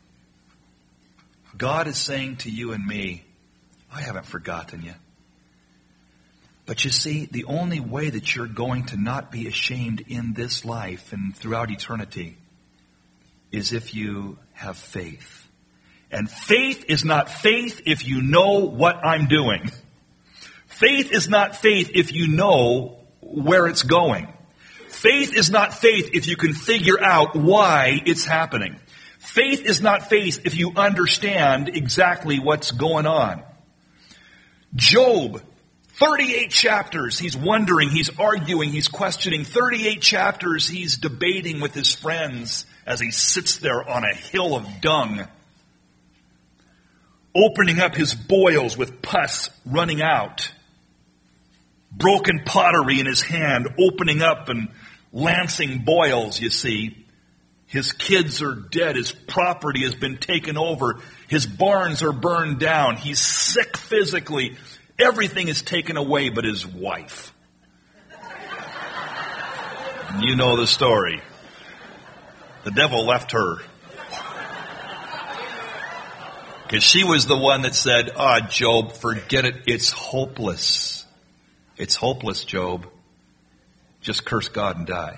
God is saying to you and me, I haven't forgotten you. But you see, the only way that you're going to not be ashamed in this life and throughout eternity is if you have faith. And faith is not faith if you know what I'm doing. Faith is not faith if you know where it's going. Faith is not faith if you can figure out why it's happening. Faith is not faith if you understand exactly what's going on. Job, thirty-eight chapters, he's wondering, he's arguing, he's questioning. thirty-eight chapters, he's debating with his friends as he sits there on a hill of dung, opening up his boils with pus running out, broken pottery in his hand, opening up and lancing boils, you see. His kids are dead. His property has been taken over. His barns are burned down. He's sick physically. Everything is taken away but his wife. You know the story. The devil left her. Because she was the one that said, ah, oh, Job, forget it. It's hopeless. It's hopeless, Job. Just curse God and die.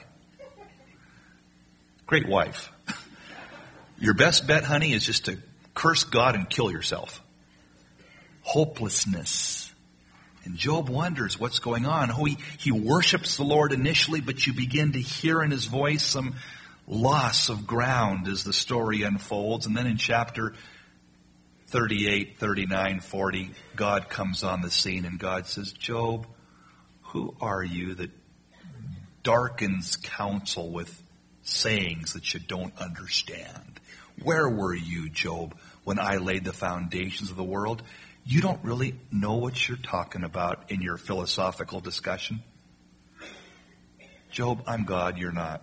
Great wife. Your best bet, honey, is just to curse God and kill yourself. Hopelessness. And Job wonders what's going on. Oh, he, he worships the Lord initially, but you begin to hear in his voice some loss of ground as the story unfolds. And then in chapter thirty-eight, thirty-nine, forty, God comes on the scene and God says, Job, who are you that darkens counsel with sayings that you don't understand? Where were you, Job, when I laid the foundations of the world? You don't really know what you're talking about in your philosophical discussion. Job, I'm God, you're not.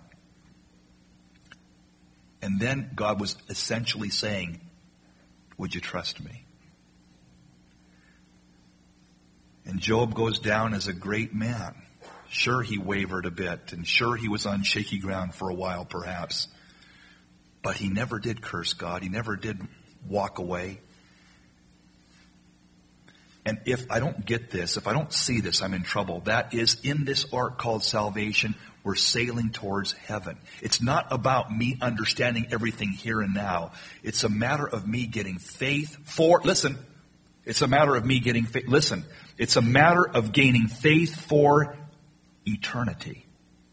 And then God was essentially saying, would you trust me? And Job goes down as a great man, Sure, he wavered a bit, and sure, he was on shaky ground for a while, perhaps. But he never did curse God. He never did walk away. And if I don't get this, if I don't see this, I'm in trouble. That is, in this ark called salvation, we're sailing towards heaven. It's not about me understanding everything here and now. It's a matter of me getting faith for, listen, it's a matter of me getting faith, listen, it's a matter of gaining faith for eternity.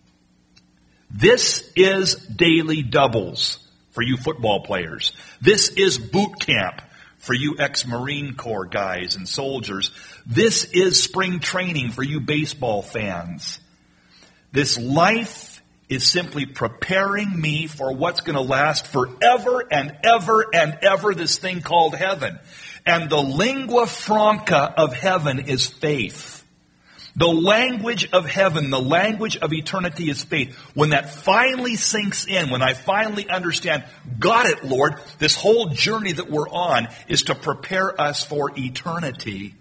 This is daily doubles for you football players. This is boot camp for you ex-Marine Corps guys and soldiers. This is spring training for you baseball fans. This life is simply preparing me for what's going to last forever and ever and ever, this thing called heaven. And the lingua franca of heaven is faith. The language of heaven, the language of eternity is faith. When that finally sinks in, when I finally understand, got it, Lord, this whole journey that we're on is to prepare us for eternity.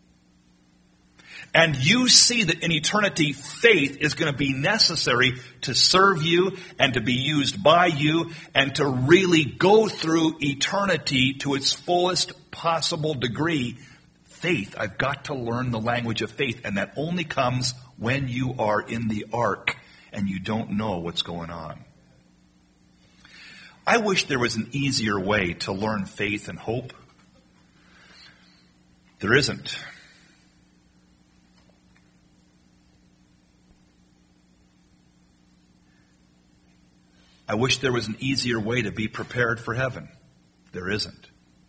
And you see that in eternity, faith is going to be necessary to serve you and to be used by you and to really go through eternity to its fullest possible degree. Faith, I've got to learn the language of faith, and that only comes when you are in the ark and you don't know what's going on. I wish there was an easier way to learn faith and hope. There isn't. I wish there was an easier way to be prepared for heaven. There isn't.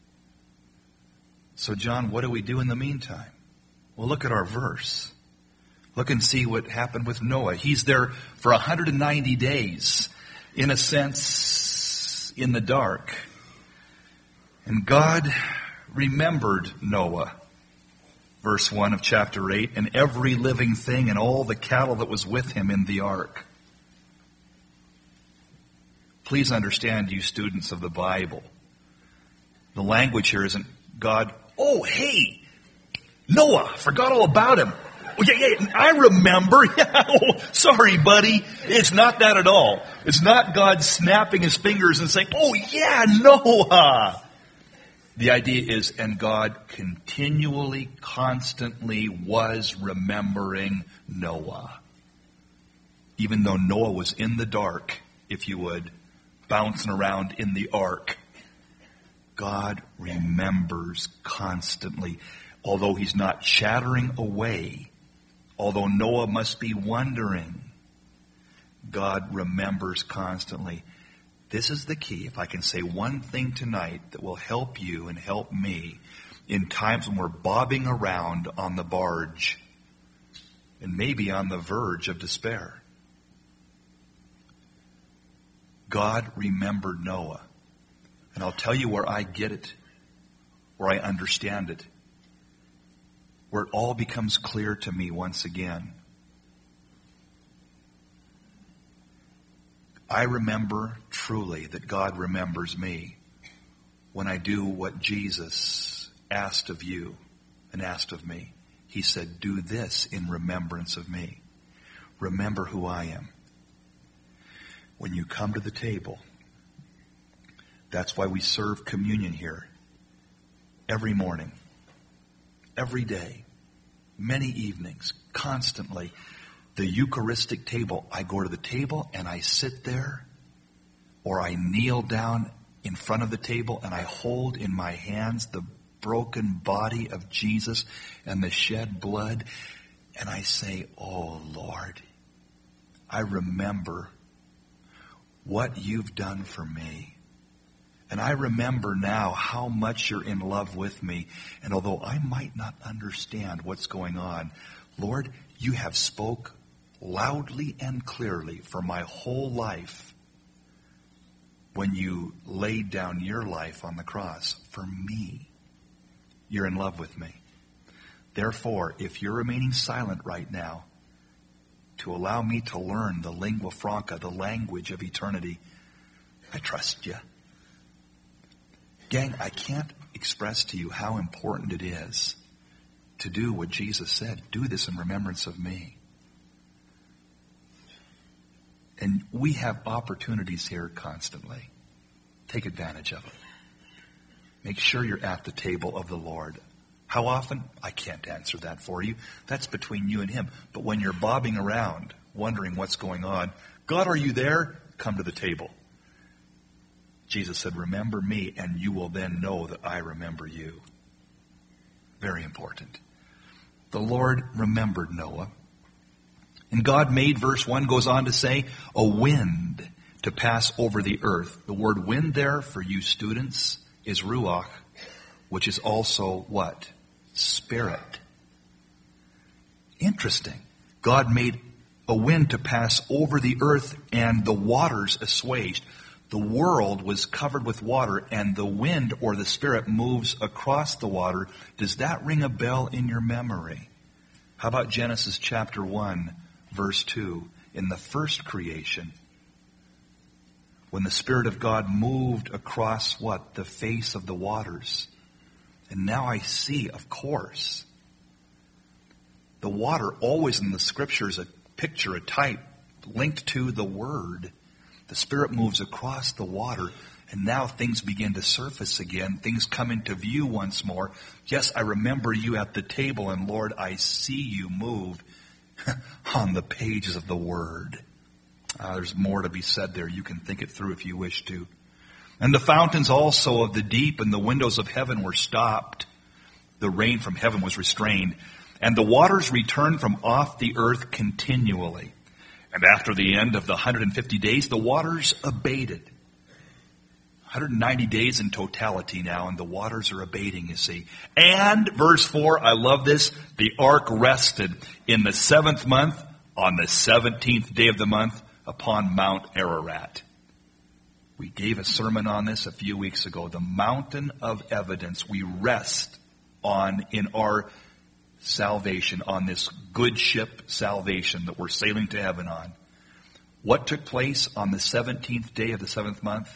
So, John, what do we do in the meantime? Well, look at our verse. Look and see what happened with Noah. He's there for one hundred ninety days, in a sense, in the dark. And God remembered Noah. Verse one of chapter eight, and every living thing and all the cattle that was with him in the ark. Please understand, you students of the Bible, the language here isn't God, oh, hey, Noah, forgot all about him. Oh, yeah, yeah, I remember. Yeah, oh, sorry, buddy. It's not that at all. It's not God snapping his fingers and saying, oh, yeah, Noah. The idea is, and God continually, constantly was remembering Noah. Even though Noah was in the dark, if you would, bouncing around in the ark, God remembers constantly. Although he's not chattering away, although Noah must be wondering, God remembers constantly. This is the key. If I can say one thing tonight that will help you and help me in times when we're bobbing around on the barge and maybe on the verge of despair. God remembered Noah. And I'll tell you where I get it, where I understand it, where it all becomes clear to me once again. I remember truly that God remembers me when I do what Jesus asked of you and asked of me. He said, do this in remembrance of me. Remember who I am. When you come to the table, that's why we serve communion here every morning, every day, many evenings, constantly. The Eucharistic table, I go to the table and I sit there, or I kneel down in front of the table and I hold in my hands the broken body of Jesus and the shed blood, and I say, oh Lord, I remember what you've done for me. And I remember now how much you're in love with me. And although I might not understand what's going on, Lord, you have spoke loudly and clearly for my whole life when you laid down your life on the cross for me. You're in love with me. Therefore, if you're remaining silent right now, to allow me to learn the lingua franca, the language of eternity, I trust you. Gang, I can't express to you how important it is to do what Jesus said. Do this in remembrance of me. And we have opportunities here constantly. Take advantage of them. Make sure you're at the table of the Lord. How often? I can't answer that for you. That's between you and him. But when you're bobbing around, wondering what's going on, God, are you there? Come to the table. Jesus said, remember me, and you will then know that I remember you. Very important. The Lord remembered Noah. And God made, verse one goes on to say, a wind to pass over the earth. The word wind there, for you students, is ruach, which is also what? Spirit. Interesting. God made a wind to pass over the earth, and the waters assuaged. The world was covered with water, and the wind or the Spirit moves across the water. Does that ring a bell in your memory? How about Genesis chapter one, verse two? In the first creation, when the Spirit of God moved across what? The face of the waters. And now I see, of course, the water always in the Scriptures a picture, a type, linked to the Word. The Spirit moves across the water, and now things begin to surface again. Things come into view once more. Yes, I remember you at the table, and Lord, I see you move on the pages of the Word. Uh, there's more to be said there. You can think it through if you wish to. And the fountains also of the deep and the windows of heaven were stopped. The rain from heaven was restrained. And the waters returned from off the earth continually. And after the end of the one hundred fifty days, the waters abated. one hundred ninety days in totality now, and the waters are abating, you see. And, verse four, I love this, the ark rested in the seventh month, on the seventeenth day of the month, upon Mount Ararat. We gave a sermon on this a few weeks ago. The mountain of evidence we rest on in our salvation, on this good ship salvation that we're sailing to heaven on. What took place on the seventeenth day of the seventh month?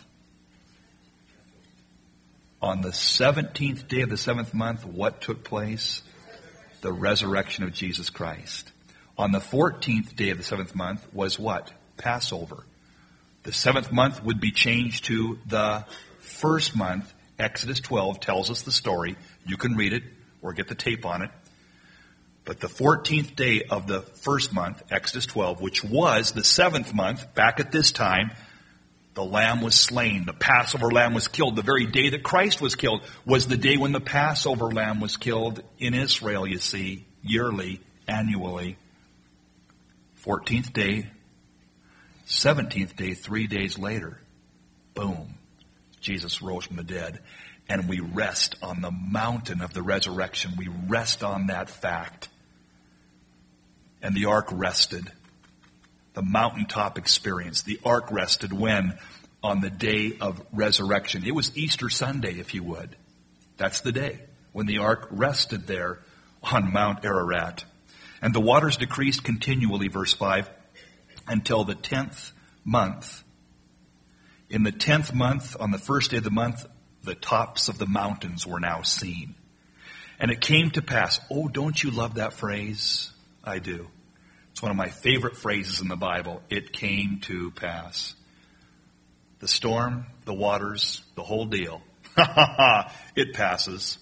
On the seventeenth day of the seventh month, what took place? The resurrection of Jesus Christ. On the fourteenth day of the seventh month was what? Passover. The seventh month would be changed to the first month. Exodus twelve tells us the story. You can read it or get the tape on it. But the fourteenth day of the first month, Exodus twelve, which was the seventh month, back at this time, the lamb was slain. The Passover lamb was killed. The very day that Christ was killed was the day when the Passover lamb was killed in Israel, you see, yearly, annually. fourteenth day, seventeenth day, three days later, boom, Jesus rose from the dead. And we rest on the mountain of the resurrection. We rest on that fact. And the ark rested. The mountaintop experience. The ark rested when? On the day of resurrection. It was Easter Sunday, if you would. That's the day when the ark rested there on Mount Ararat. And the waters decreased continually, verse five, until the tenth month. In the tenth month, on the first day of the month, the tops of the mountains were now seen. And it came to pass. Oh, don't you love that phrase? I do. It's one of my favorite phrases in the Bible. It came to pass. The storm, the waters, the whole deal. It passes.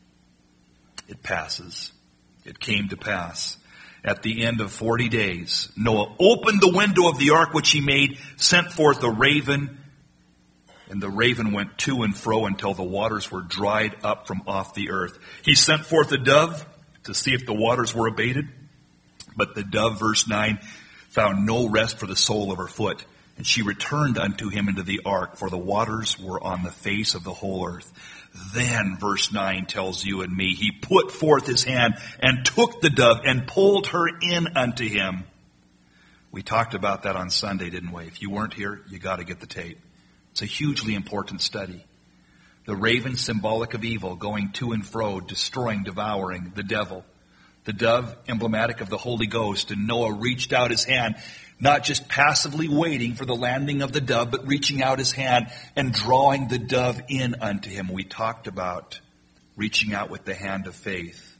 It passes. It came to pass. At the end of forty days, Noah opened the window of the ark which he made, sent forth a raven, and the raven went to and fro until the waters were dried up from off the earth. He sent forth a dove to see if the waters were abated. But the dove, verse nine, found no rest for the sole of her foot. And she returned unto him into the ark, for the waters were on the face of the whole earth. Then, verse nine tells you and me, he put forth his hand and took the dove and pulled her in unto him. We talked about that on Sunday, didn't we? If you weren't here, you got to get the tape. It's a hugely important study. The raven, symbolic of evil, going to and fro, destroying, devouring, the devil. The dove, emblematic of the Holy Ghost. And Noah reached out his hand, not just passively waiting for the landing of the dove, but reaching out his hand and drawing the dove in unto him. We talked about reaching out with the hand of faith.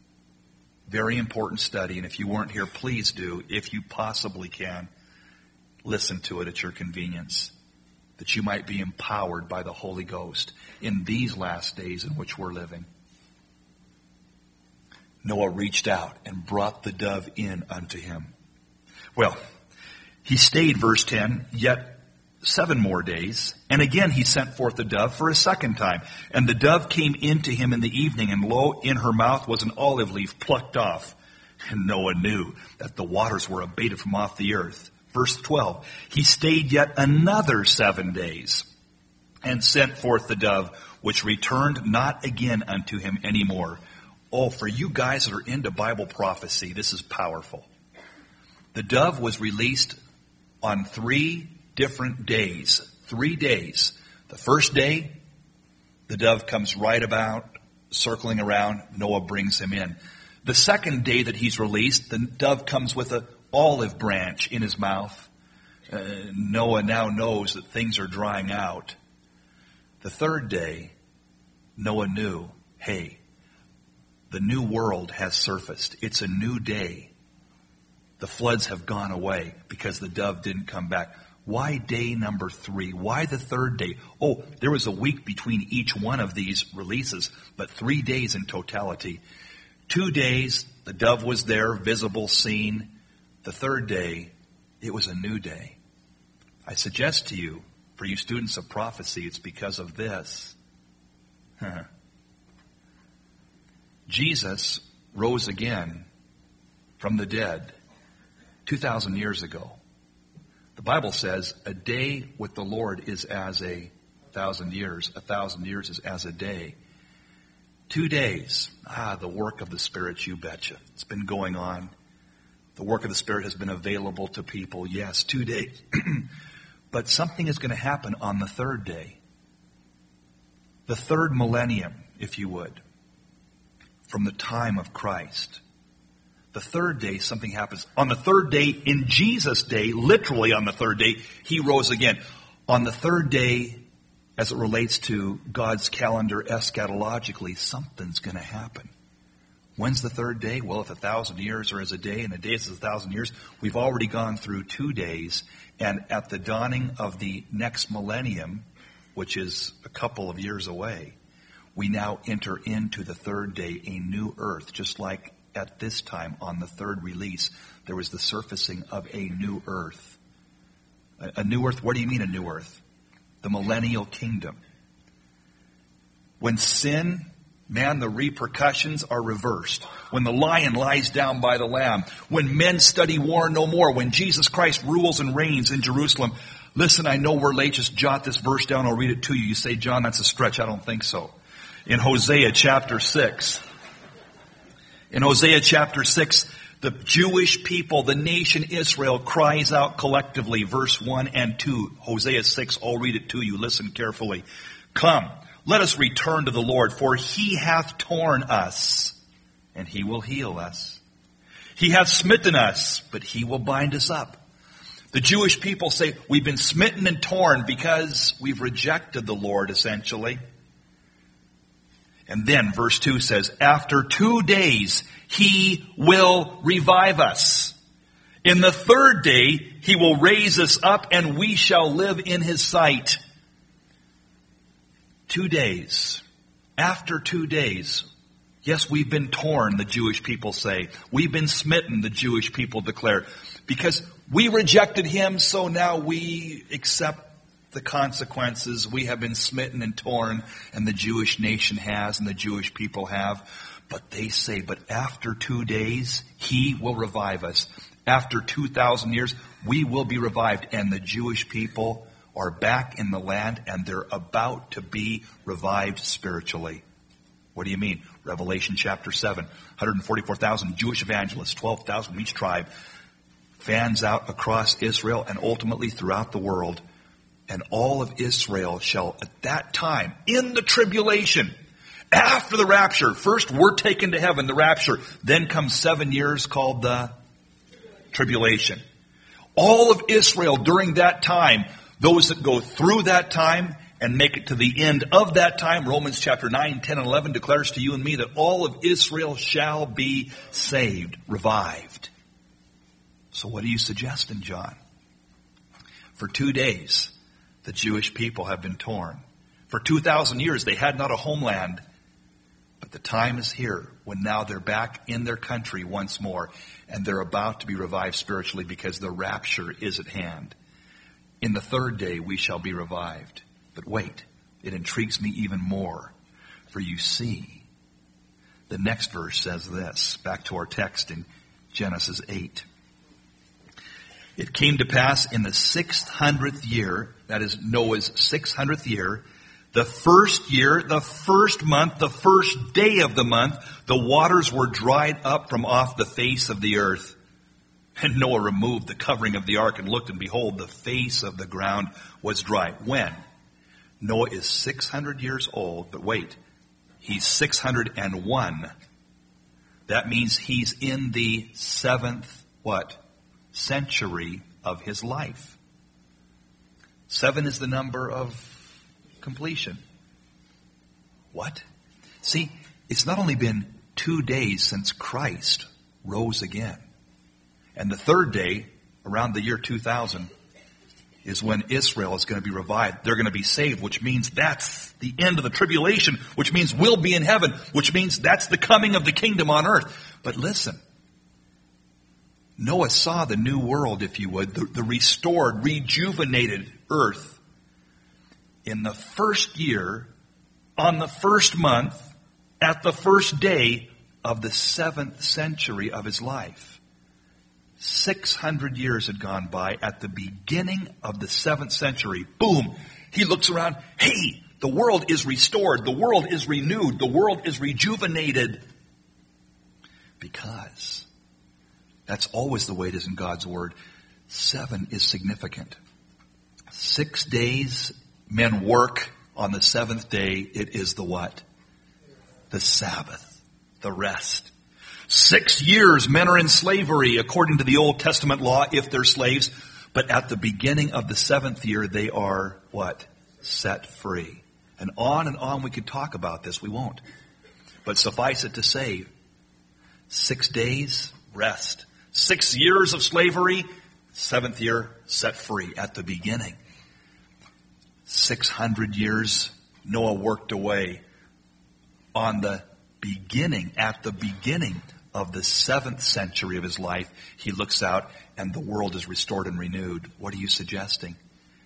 Very important study. And if you weren't here, please do, if you possibly can. listen to it at your convenience, that you might be empowered by the Holy Ghost in these last days in which we're living. Noah reached out and brought the dove in unto him. Well, he stayed, verse ten, yet seven more days, and again he sent forth the dove for a second time. And the dove came into him in the evening, and lo, in her mouth was an olive leaf plucked off. And Noah knew that the waters were abated from off the earth. Verse twelve, he stayed yet another seven days, and sent forth the dove, which returned not again unto him any more. Oh, for you guys that are into Bible prophecy, this is powerful. The dove was released on three different days. Three days. The first day, the dove comes right about, circling around. Noah brings him in. The second day that he's released, the dove comes with an olive branch in his mouth. Uh, Noah now knows that things are drying out. The third day, Noah knew, hey, the new world has surfaced. It's a new day. The floods have gone away because the dove didn't come back. Why day number three? Why the third day? Oh, there was a week between each one of these releases, but three days in totality. Two days, the dove was there, visible, seen. The third day, it was a new day. I suggest to you, for you students of prophecy, it's because of this. Huh. Jesus rose again from the dead two thousand years ago. The Bible says a day with the Lord is as a thousand years. A thousand years is as a day. Two days. Ah, the work of the Spirit, you betcha. It's been going on. The work of the Spirit has been available to people. Yes, two days. But something is going to happen on the third day. The third millennium, if you would, from the time of Christ. The third day, something happens. On the third day, in Jesus' day, literally on the third day, he rose again. On the third day, as it relates to God's calendar eschatologically, something's going to happen. When's the third day? Well, if a thousand years are as a day, and a day is a thousand years, we've already gone through two days. And at the dawning of the next millennium, which is a couple of years away, we now enter into the third day, a new earth, just like at this time on the third release, there was the surfacing of a new earth. A, a new earth, what do you mean a new earth? The millennial kingdom. When sin, man, the repercussions are reversed. When the lion lies down by the lamb. When men study war no more. When Jesus Christ rules and reigns in Jerusalem. Listen, I know we're late. Just jot this verse down. I'll read it to you. You say, John, that's a stretch. I don't think so. In Hosea chapter six. In Hosea chapter six, the Jewish people, the nation Israel, cries out collectively, verse one and two. Hosea six, I'll read it to you. Listen carefully. Come, let us return to the Lord, for he hath torn us, and he will heal us. He hath smitten us, but he will bind us up. The Jewish people say, we've been smitten and torn because we've rejected the Lord, essentially. And then verse two says, after two days, he will revive us. In the third day, he will raise us up and we shall live in his sight. Two days. After two days. Yes, we've been torn, the Jewish people say. We've been smitten, the Jewish people declare. Because we rejected him, so now we accept the consequences. We have been smitten and torn, and the Jewish nation has, and the Jewish people have. But they say, but after two days, he will revive us. After two thousand years, we will be revived. And the Jewish people are back in the land, and they're about to be revived spiritually. What do you mean? Revelation chapter seven, one hundred forty-four thousand Jewish evangelists, twelve thousand from each tribe, fans out across Israel and ultimately throughout the world. And all of Israel shall at that time, in the tribulation, after the rapture, first we're taken to heaven, the rapture, then comes seven years called the tribulation. All of Israel during that time, those that go through that time and make it to the end of that time, Romans chapter nine, ten, and eleven declares to you and me that all of Israel shall be saved, revived. So what are you suggesting, John? For two days, the Jewish people have been torn. For two thousand years, they had not a homeland. But the time is here when now they're back in their country once more, and they're about to be revived spiritually because the rapture is at hand. In the third day, we shall be revived. But wait, it intrigues me even more. For you see, the next verse says this, back to our text in Genesis eight. It came to pass in the six hundredth year, that is Noah's six hundredth year, the first year, the first month, the first day of the month, the waters were dried up from off the face of the earth. And Noah removed the covering of the ark and looked, and behold, the face of the ground was dry. When? Noah is six hundred years old, but wait, he's six hundred one. That means he's in the seventh, what? Century of his life. Seven is the number of completion. What? See, it's not only been two days since Christ rose again. And the third day, around the year two thousand, is when Israel is going to be revived. They're going to be saved, which means that's the end of the tribulation, which means we'll be in heaven, which means that's the coming of the kingdom on earth. But listen, Noah saw the new world, if you would, the, the restored, rejuvenated earth in the first year, on the first month, at the first day of the seventh century of his life. Six hundred years had gone by. At the beginning of the seventh century, boom, he looks around. Hey, the world is restored. The world is renewed. The world is rejuvenated. Because that's always the way it is in God's word. Seven is significant. Six days men work. On the seventh day, it is the what? The Sabbath, the rest. Six years men are in slavery according to the Old Testament law if they're slaves. But at the beginning of the seventh year, they are what? Set free. And on and on we could talk about this. We won't. But suffice it to say, six days, rest. Six years of slavery, seventh year, set free at the beginning. Six hundred years, Noah worked away. On the beginning, at the beginning of the seventh century of his life, he looks out and the world is restored and renewed. What are you suggesting?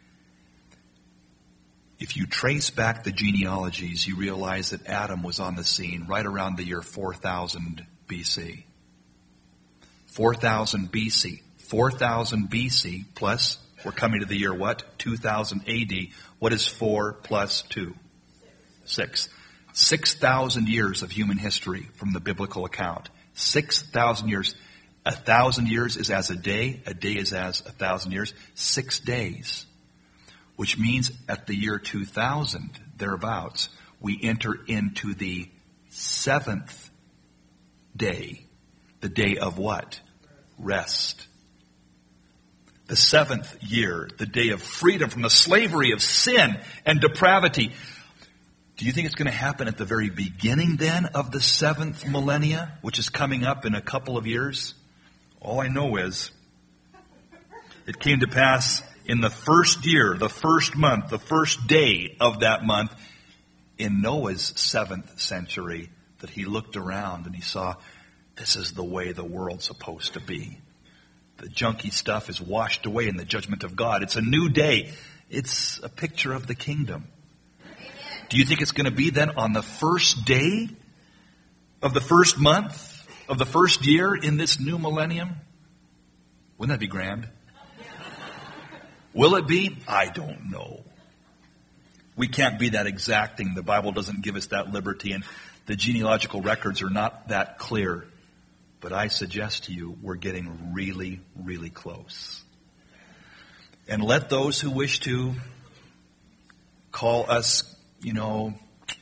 If you trace back the genealogies, you realize that Adam was on the scene right around the year four thousand B C. four thousand B C. four thousand B C plus, we're coming to the year what? two thousand A D. What is four plus two? Six. Six thousand years of human history from the biblical account. Six thousand years. A thousand years is as a day. A day is as a thousand years. Six days. Which means at the year two thousand, thereabouts, we enter into the seventh day. The day of what? Rest. The seventh year, the day of freedom from the slavery of sin and depravity. Do you think it's going to happen at the very beginning then of the seventh millennia, which is coming up in a couple of years? All I know is it came to pass in the first year, the first month, the first day of that month, in Noah's seventh century, that he looked around and he saw, this is the way the world's supposed to be. The junky stuff is washed away in the judgment of God. It's a new day. It's a picture of the kingdom. Do you think it's going to be then on the first day of the first month of the first year in this new millennium? Wouldn't that be grand? Will it be? I don't know. We can't be that exacting. The Bible doesn't give us that liberty, and the genealogical records are not that clear. But I suggest to you, we're getting really, really close. And let those who wish to call us, you know,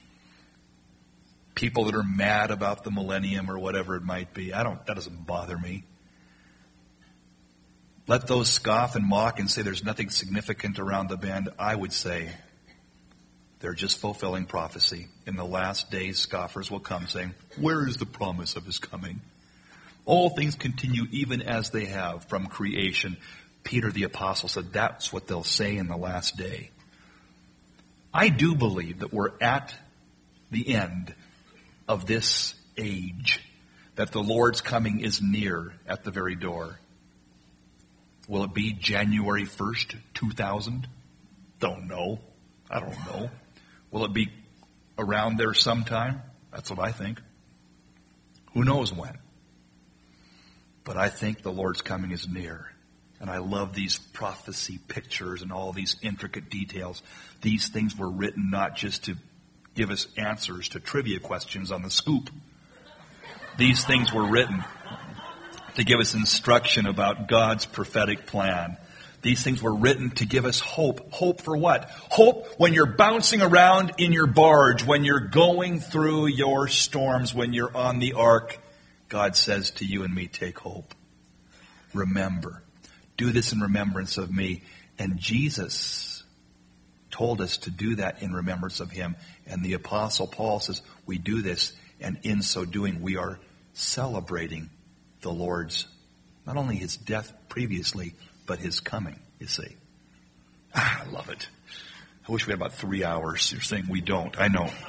people that are mad about the millennium or whatever it might be. I don't, that doesn't bother me. Let those scoff and mock and say there's nothing significant around the bend. I would say they're just fulfilling prophecy. In the last days, scoffers will come saying, where is the promise of his coming? All things continue even as they have from creation. Peter the apostle said that's what they'll say in the last day. I do believe that we're at the end of this age, that the Lord's coming is near at the very door. Will it be January first, two thousand? Don't know. I don't know. Will it be around there sometime? That's what I think. Who knows when? But I think the Lord's coming is near. And I love these prophecy pictures and all these intricate details. These things were written not just to give us answers to trivia questions on the scoop. These things were written to give us instruction about God's prophetic plan. These things were written to give us hope. Hope for what? Hope when you're bouncing around in your barge, when you're going through your storms, when you're on the ark. God says to you and me, take hope. Remember. Do this in remembrance of me. And Jesus told us to do that in remembrance of him. And the Apostle Paul says we do this, and in so doing we are celebrating the Lord's, not only his death previously, but his coming, you see. Ah, I love it. I wish we had about three hours. You're saying we don't. I know.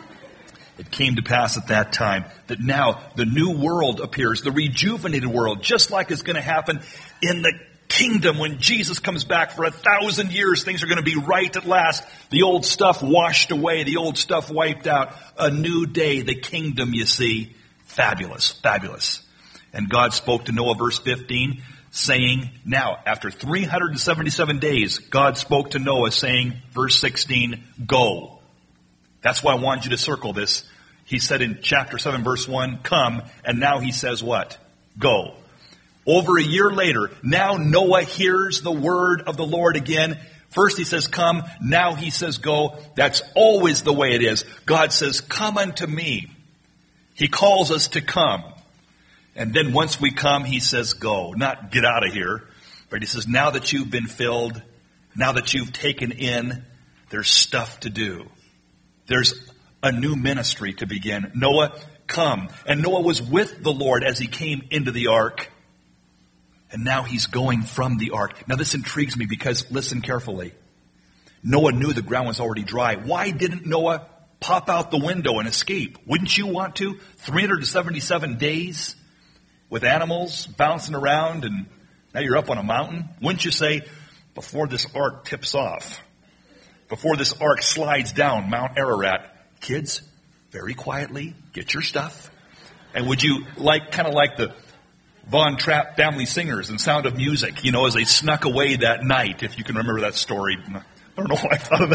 It came to pass at that time that now the new world appears, the rejuvenated world, just like is going to happen in the kingdom when Jesus comes back for a thousand years. Things are going to be right at last. The old stuff washed away, the old stuff wiped out. A new day, the kingdom, you see. Fabulous, fabulous. And God spoke to Noah, verse fifteen, saying, now, after three hundred seventy-seven days, God spoke to Noah, saying, verse sixteen, go. That's why I wanted you to circle this. He said in chapter seven, verse one, come, and now he says what? Go. Over a year later, now Noah hears the word of the Lord again. First he says come, now he says go. That's always the way it is. God says, come unto me. He calls us to come. And then once we come, he says go. Not get out of here. But he says, now that you've been filled, now that you've taken in, there's stuff to do. There's a new ministry to begin. Noah, come. And Noah was with the Lord as he came into the ark. And now he's going from the ark. Now this intrigues me because, listen carefully. Noah knew the ground was already dry. Why didn't Noah pop out the window and escape? Wouldn't you want to? three hundred seventy-seven days with animals bouncing around, and now you're up on a mountain. Wouldn't you say, before this ark tips off, before this ark slides down Mount Ararat, kids, very quietly, get your stuff. And would you like, kind of like the Von Trapp family singers and Sound of Music, you know, as they snuck away that night, if you can remember that story. I don't know why I thought of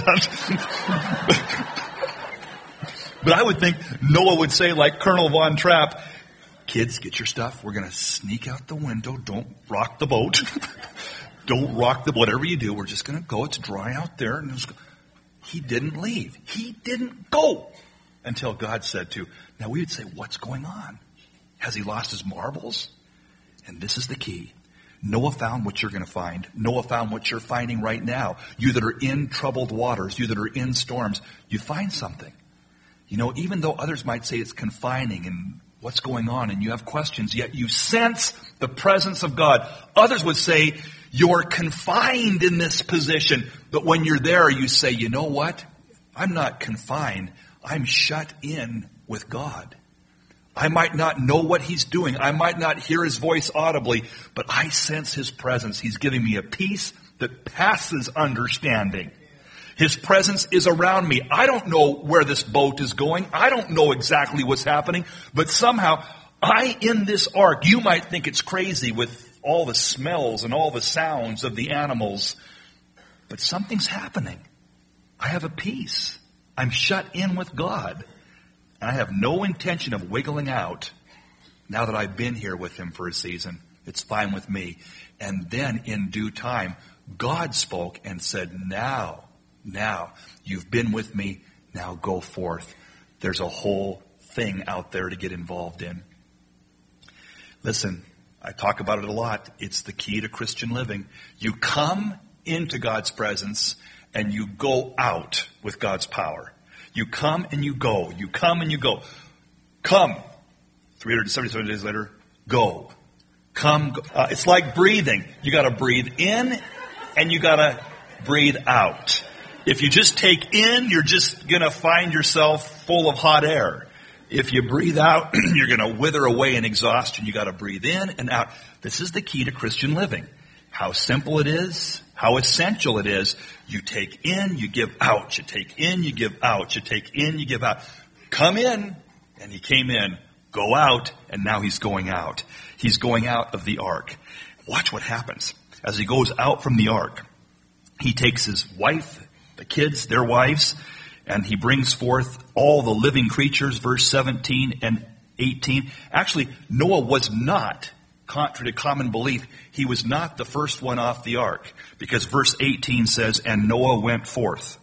that. But I would think Noah would say, like Colonel Von Trapp, kids, get your stuff. We're going to sneak out the window. Don't rock the boat. Don't rock the boat. Whatever you do, we're just going to go. It's dry out there. And he didn't leave. He didn't go until God said to. Now we would say, what's going on? Has he lost his marbles? And this is the key. Noah found what you're going to find. Noah found what you're finding right now. You that are in troubled waters, you that are in storms, you find something. You know, even though others might say it's confining and what's going on and you have questions, yet you sense the presence of God. Others would say you're confined in this position. But when you're there, you say, you know what? I'm not confined. I'm shut in with God. I might not know what he's doing. I might not hear his voice audibly, but I sense his presence. He's giving me a peace that passes understanding. His presence is around me. I don't know where this boat is going. I don't know exactly what's happening, but somehow I, in this ark, you might think it's crazy with all the smells and all the sounds of the animals, but something's happening. I have a peace. I'm shut in with God. And I have no intention of wiggling out now that I've been here with him for a season. It's fine with me. And then in due time, God spoke and said, now, now, you've been with me. Now go forth. There's a whole thing out there to get involved in. Listen, I talk about it a lot. It's the key to Christian living. You come into God's presence and you go out with God's power. You come and you go. You come and you go. Come. three hundred seventy-seven days later, go. Come, uh, it's like breathing. You got to breathe in and you got to breathe out. If you just take in, you're just going to find yourself full of hot air. If you breathe out, you're going to wither away in exhaustion. You got to breathe in and out. This is the key to Christian living. How simple it is, how essential it is. You take in, you give out. You take in, you give out. You take in, you give out. Come in, and he came in. Go out, and now he's going out. He's going out of the ark. Watch what happens. As he goes out from the ark, he takes his wife, the kids, their wives, and he brings forth all the living creatures, verse seventeen and eighteen. Actually, Noah was not, contrary to common belief, he was not the first one off the ark. Because verse eighteen says, and Noah went forth.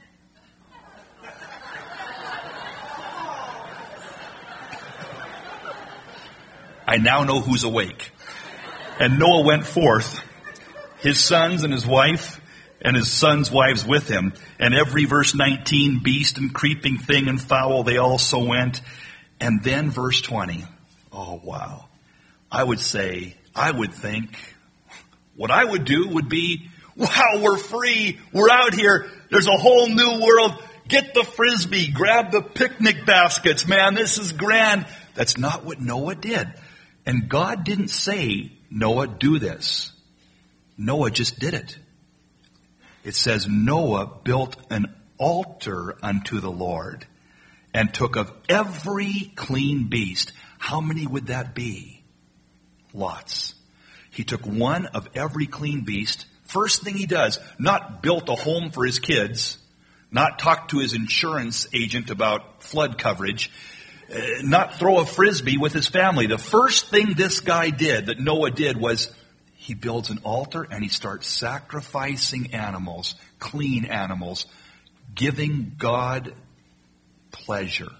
I now know who's awake. And Noah went forth, his sons and his wife, and his sons' wives with him. And every, verse nineteen, beast and creeping thing and fowl, they also went. And then verse twenty. Oh, wow. I would say, I would think, what I would do would be, wow, we're free. We're out here. There's a whole new world. Get the frisbee. Grab the picnic baskets. Man, this is grand. That's not what Noah did. And God didn't say, Noah, do this. Noah just did it. It says Noah built an altar unto the Lord and took of every clean beast. How many would that be? Lots. He took one of every clean beast. First thing he does, not built a home for his kids, not talk to his insurance agent about flood coverage, uh, not throw a frisbee with his family. The first thing this guy did, that Noah did, was he builds an altar and he starts sacrificing animals, clean animals, giving God pleasure.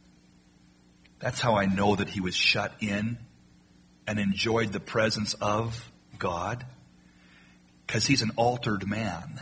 That's how I know that he was shut in and enjoyed the presence of God. Because he's an altered man.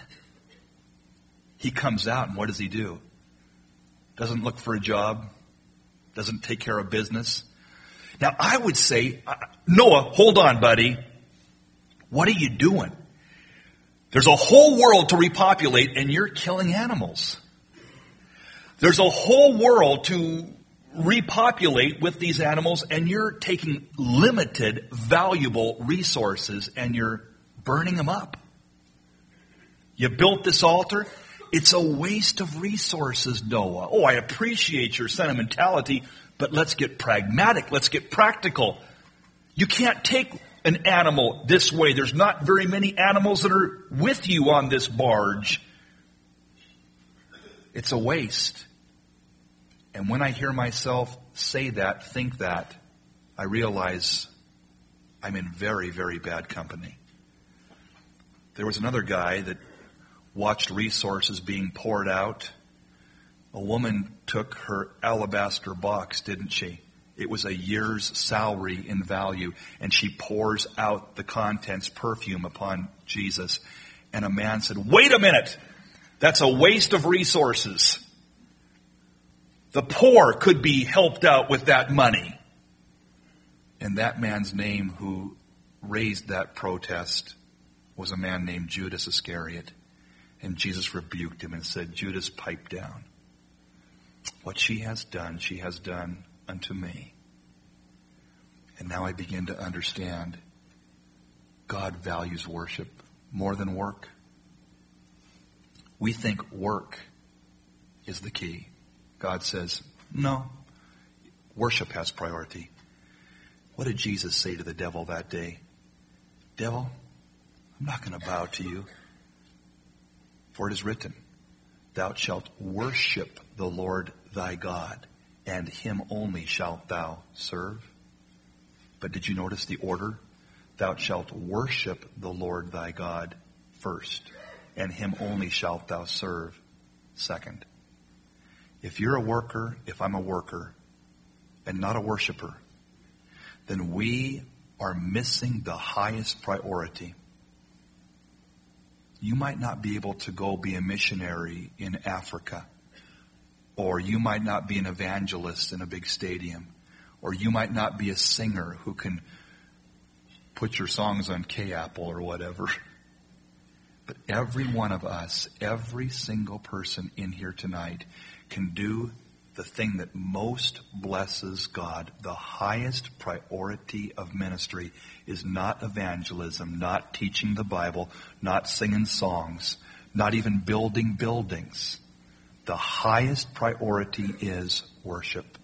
He comes out and what does he do? Doesn't look for a job. Doesn't take care of business. Now I would say, Noah, hold on, buddy. What are you doing? There's a whole world to repopulate and you're killing animals. There's a whole world to repopulate with these animals and you're taking limited, valuable resources and you're burning them up. You built this altar. It's a waste of resources, Noah. Oh, I appreciate your sentimentality, but let's get pragmatic. Let's get practical. You can't take an animal this way. There's not very many animals that are with you on this barge. It's a waste. And when I hear myself say that, think that, I realize I'm in very, very bad company. There was another guy that watched resources being poured out. A woman took her alabaster box, didn't she? It was a year's salary in value, and she pours out the contents, perfume, upon Jesus. And a man said, wait a minute, that's a waste of resources. The poor could be helped out with that money. And that man's name who raised that protest was a man named Judas Iscariot. And Jesus rebuked him and said, Judas, pipe down. What she has done, she has done unto me. And now I begin to understand God values worship more than work. We think work is the key. God says, no, worship has priority. What did Jesus say to the devil that day? Devil, I'm not going to bow to you. For it is written, thou shalt worship the Lord thy God, and him only shalt thou serve. But did you notice the order? Thou shalt worship the Lord thy God first, and him only shalt thou serve second. If you're a worker, if I'm a worker, and not a worshiper, then we are missing the highest priority. You might not be able to go be a missionary in Africa. Or you might not be an evangelist in a big stadium. Or you might not be a singer who can put your songs on K-Apple or whatever. But every one of us, every single person in here tonight can do the thing that most blesses God. The highest priority of ministry is not evangelism, not teaching the Bible, not singing songs, not even building buildings. The highest priority is worship.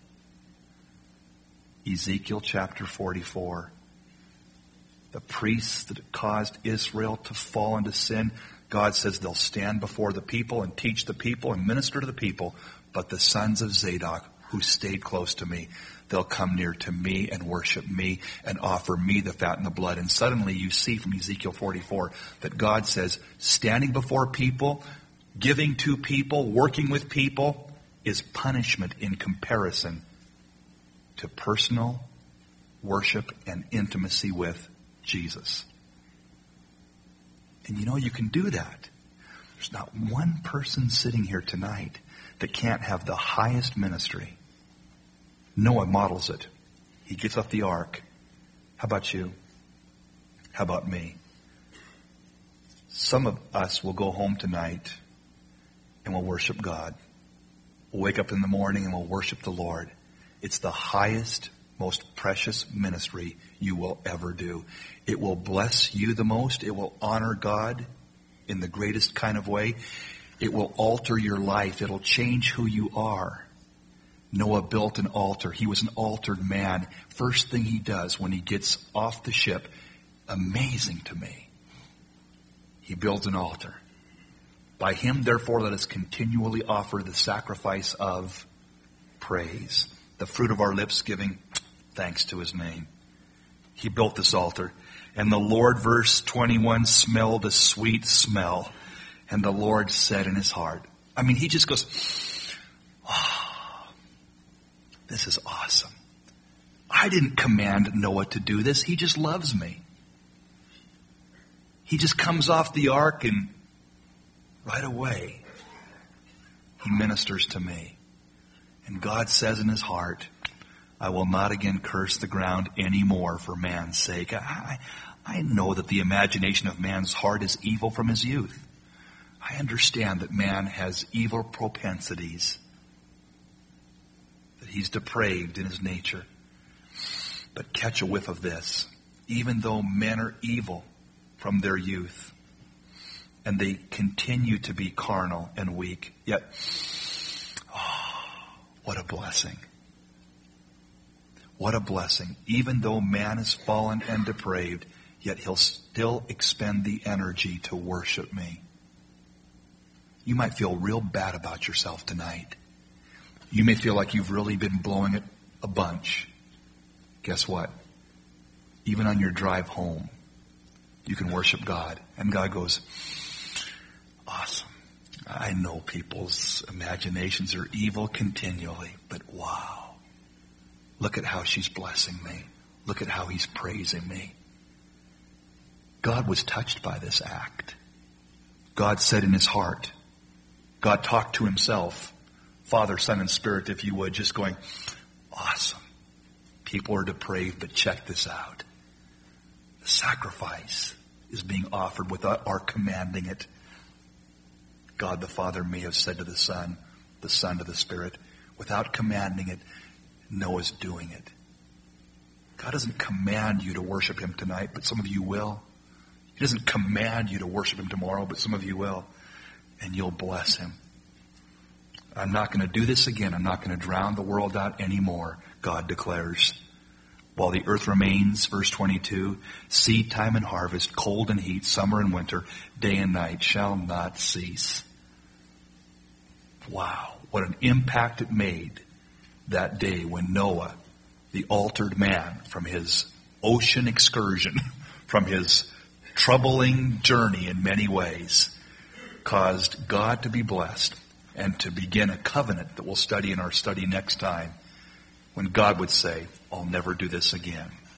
Ezekiel chapter forty-four. The priests that caused Israel to fall into sin, God says they'll stand before the people and teach the people and minister to the people. But the sons of Zadok, who stayed close to me, they'll come near to me and worship me and offer me the fat and the blood. And suddenly you see from Ezekiel forty-four that God says standing before people, giving to people, working with people is punishment in comparison to personal worship and intimacy with Jesus. And you know, you can do that. There's not one person sitting here tonight that can't have the highest ministry. Noah models it. He gets off the ark. How about you? How about me? Some of us will go home tonight and we'll worship God. We'll wake up in the morning and we'll worship the Lord. It's the highest, most precious ministry you will ever do. It will bless you the most. It will honor God in the greatest kind of way. It will alter your life. It'll change who you are. Noah built an altar. He was an altered man. First thing he does when he gets off the ship, amazing to me, he builds an altar. By him, therefore, let us continually offer the sacrifice of praise, the fruit of our lips giving thanks to his name. He built this altar. And the Lord, verse twenty-one, smelled a sweet smell. And the Lord said in his heart, I mean, he just goes, oh, this is awesome. I didn't command Noah to do this. He just loves me. He just comes off the ark and right away he ministers to me. And God says in his heart, I will not again curse the ground anymore for man's sake. I, I know that the imagination of man's heart is evil from his youth. I understand that man has evil propensities, that he's depraved in his nature. But catch a whiff of this. Even though men are evil from their youth, and they continue to be carnal and weak, yet, oh, what a blessing. What a blessing. Even though man is fallen and depraved, yet he'll still expend the energy to worship me. You might feel real bad about yourself tonight. You may feel like you've really been blowing it a bunch. Guess what? Even on your drive home, you can worship God. And God goes, awesome. I know people's imaginations are evil continually, but wow. Look at how she's blessing me. Look at how he's praising me. God was touched by this act. God said in his heart, God talked to himself, Father, Son, and Spirit, if you would, just going, awesome. People are depraved, but check this out. The sacrifice is being offered without our commanding it. God the Father may have said to the Son, the Son to the Spirit, without commanding it, Noah's doing it. God doesn't command you to worship him tonight, but some of you will. He doesn't command you to worship him tomorrow, but some of you will. And you'll bless him. I'm not going to do this again. I'm not going to drown the world out anymore, God declares. While the earth remains, verse twenty-two, seed time and harvest, cold and heat, summer and winter, day and night shall not cease. Wow, what an impact it made that day when Noah, the altered man from his ocean excursion, from his troubling journey in many ways, caused God to be blessed and to begin a covenant that we'll study in our study next time, when God would say, I'll never do this again.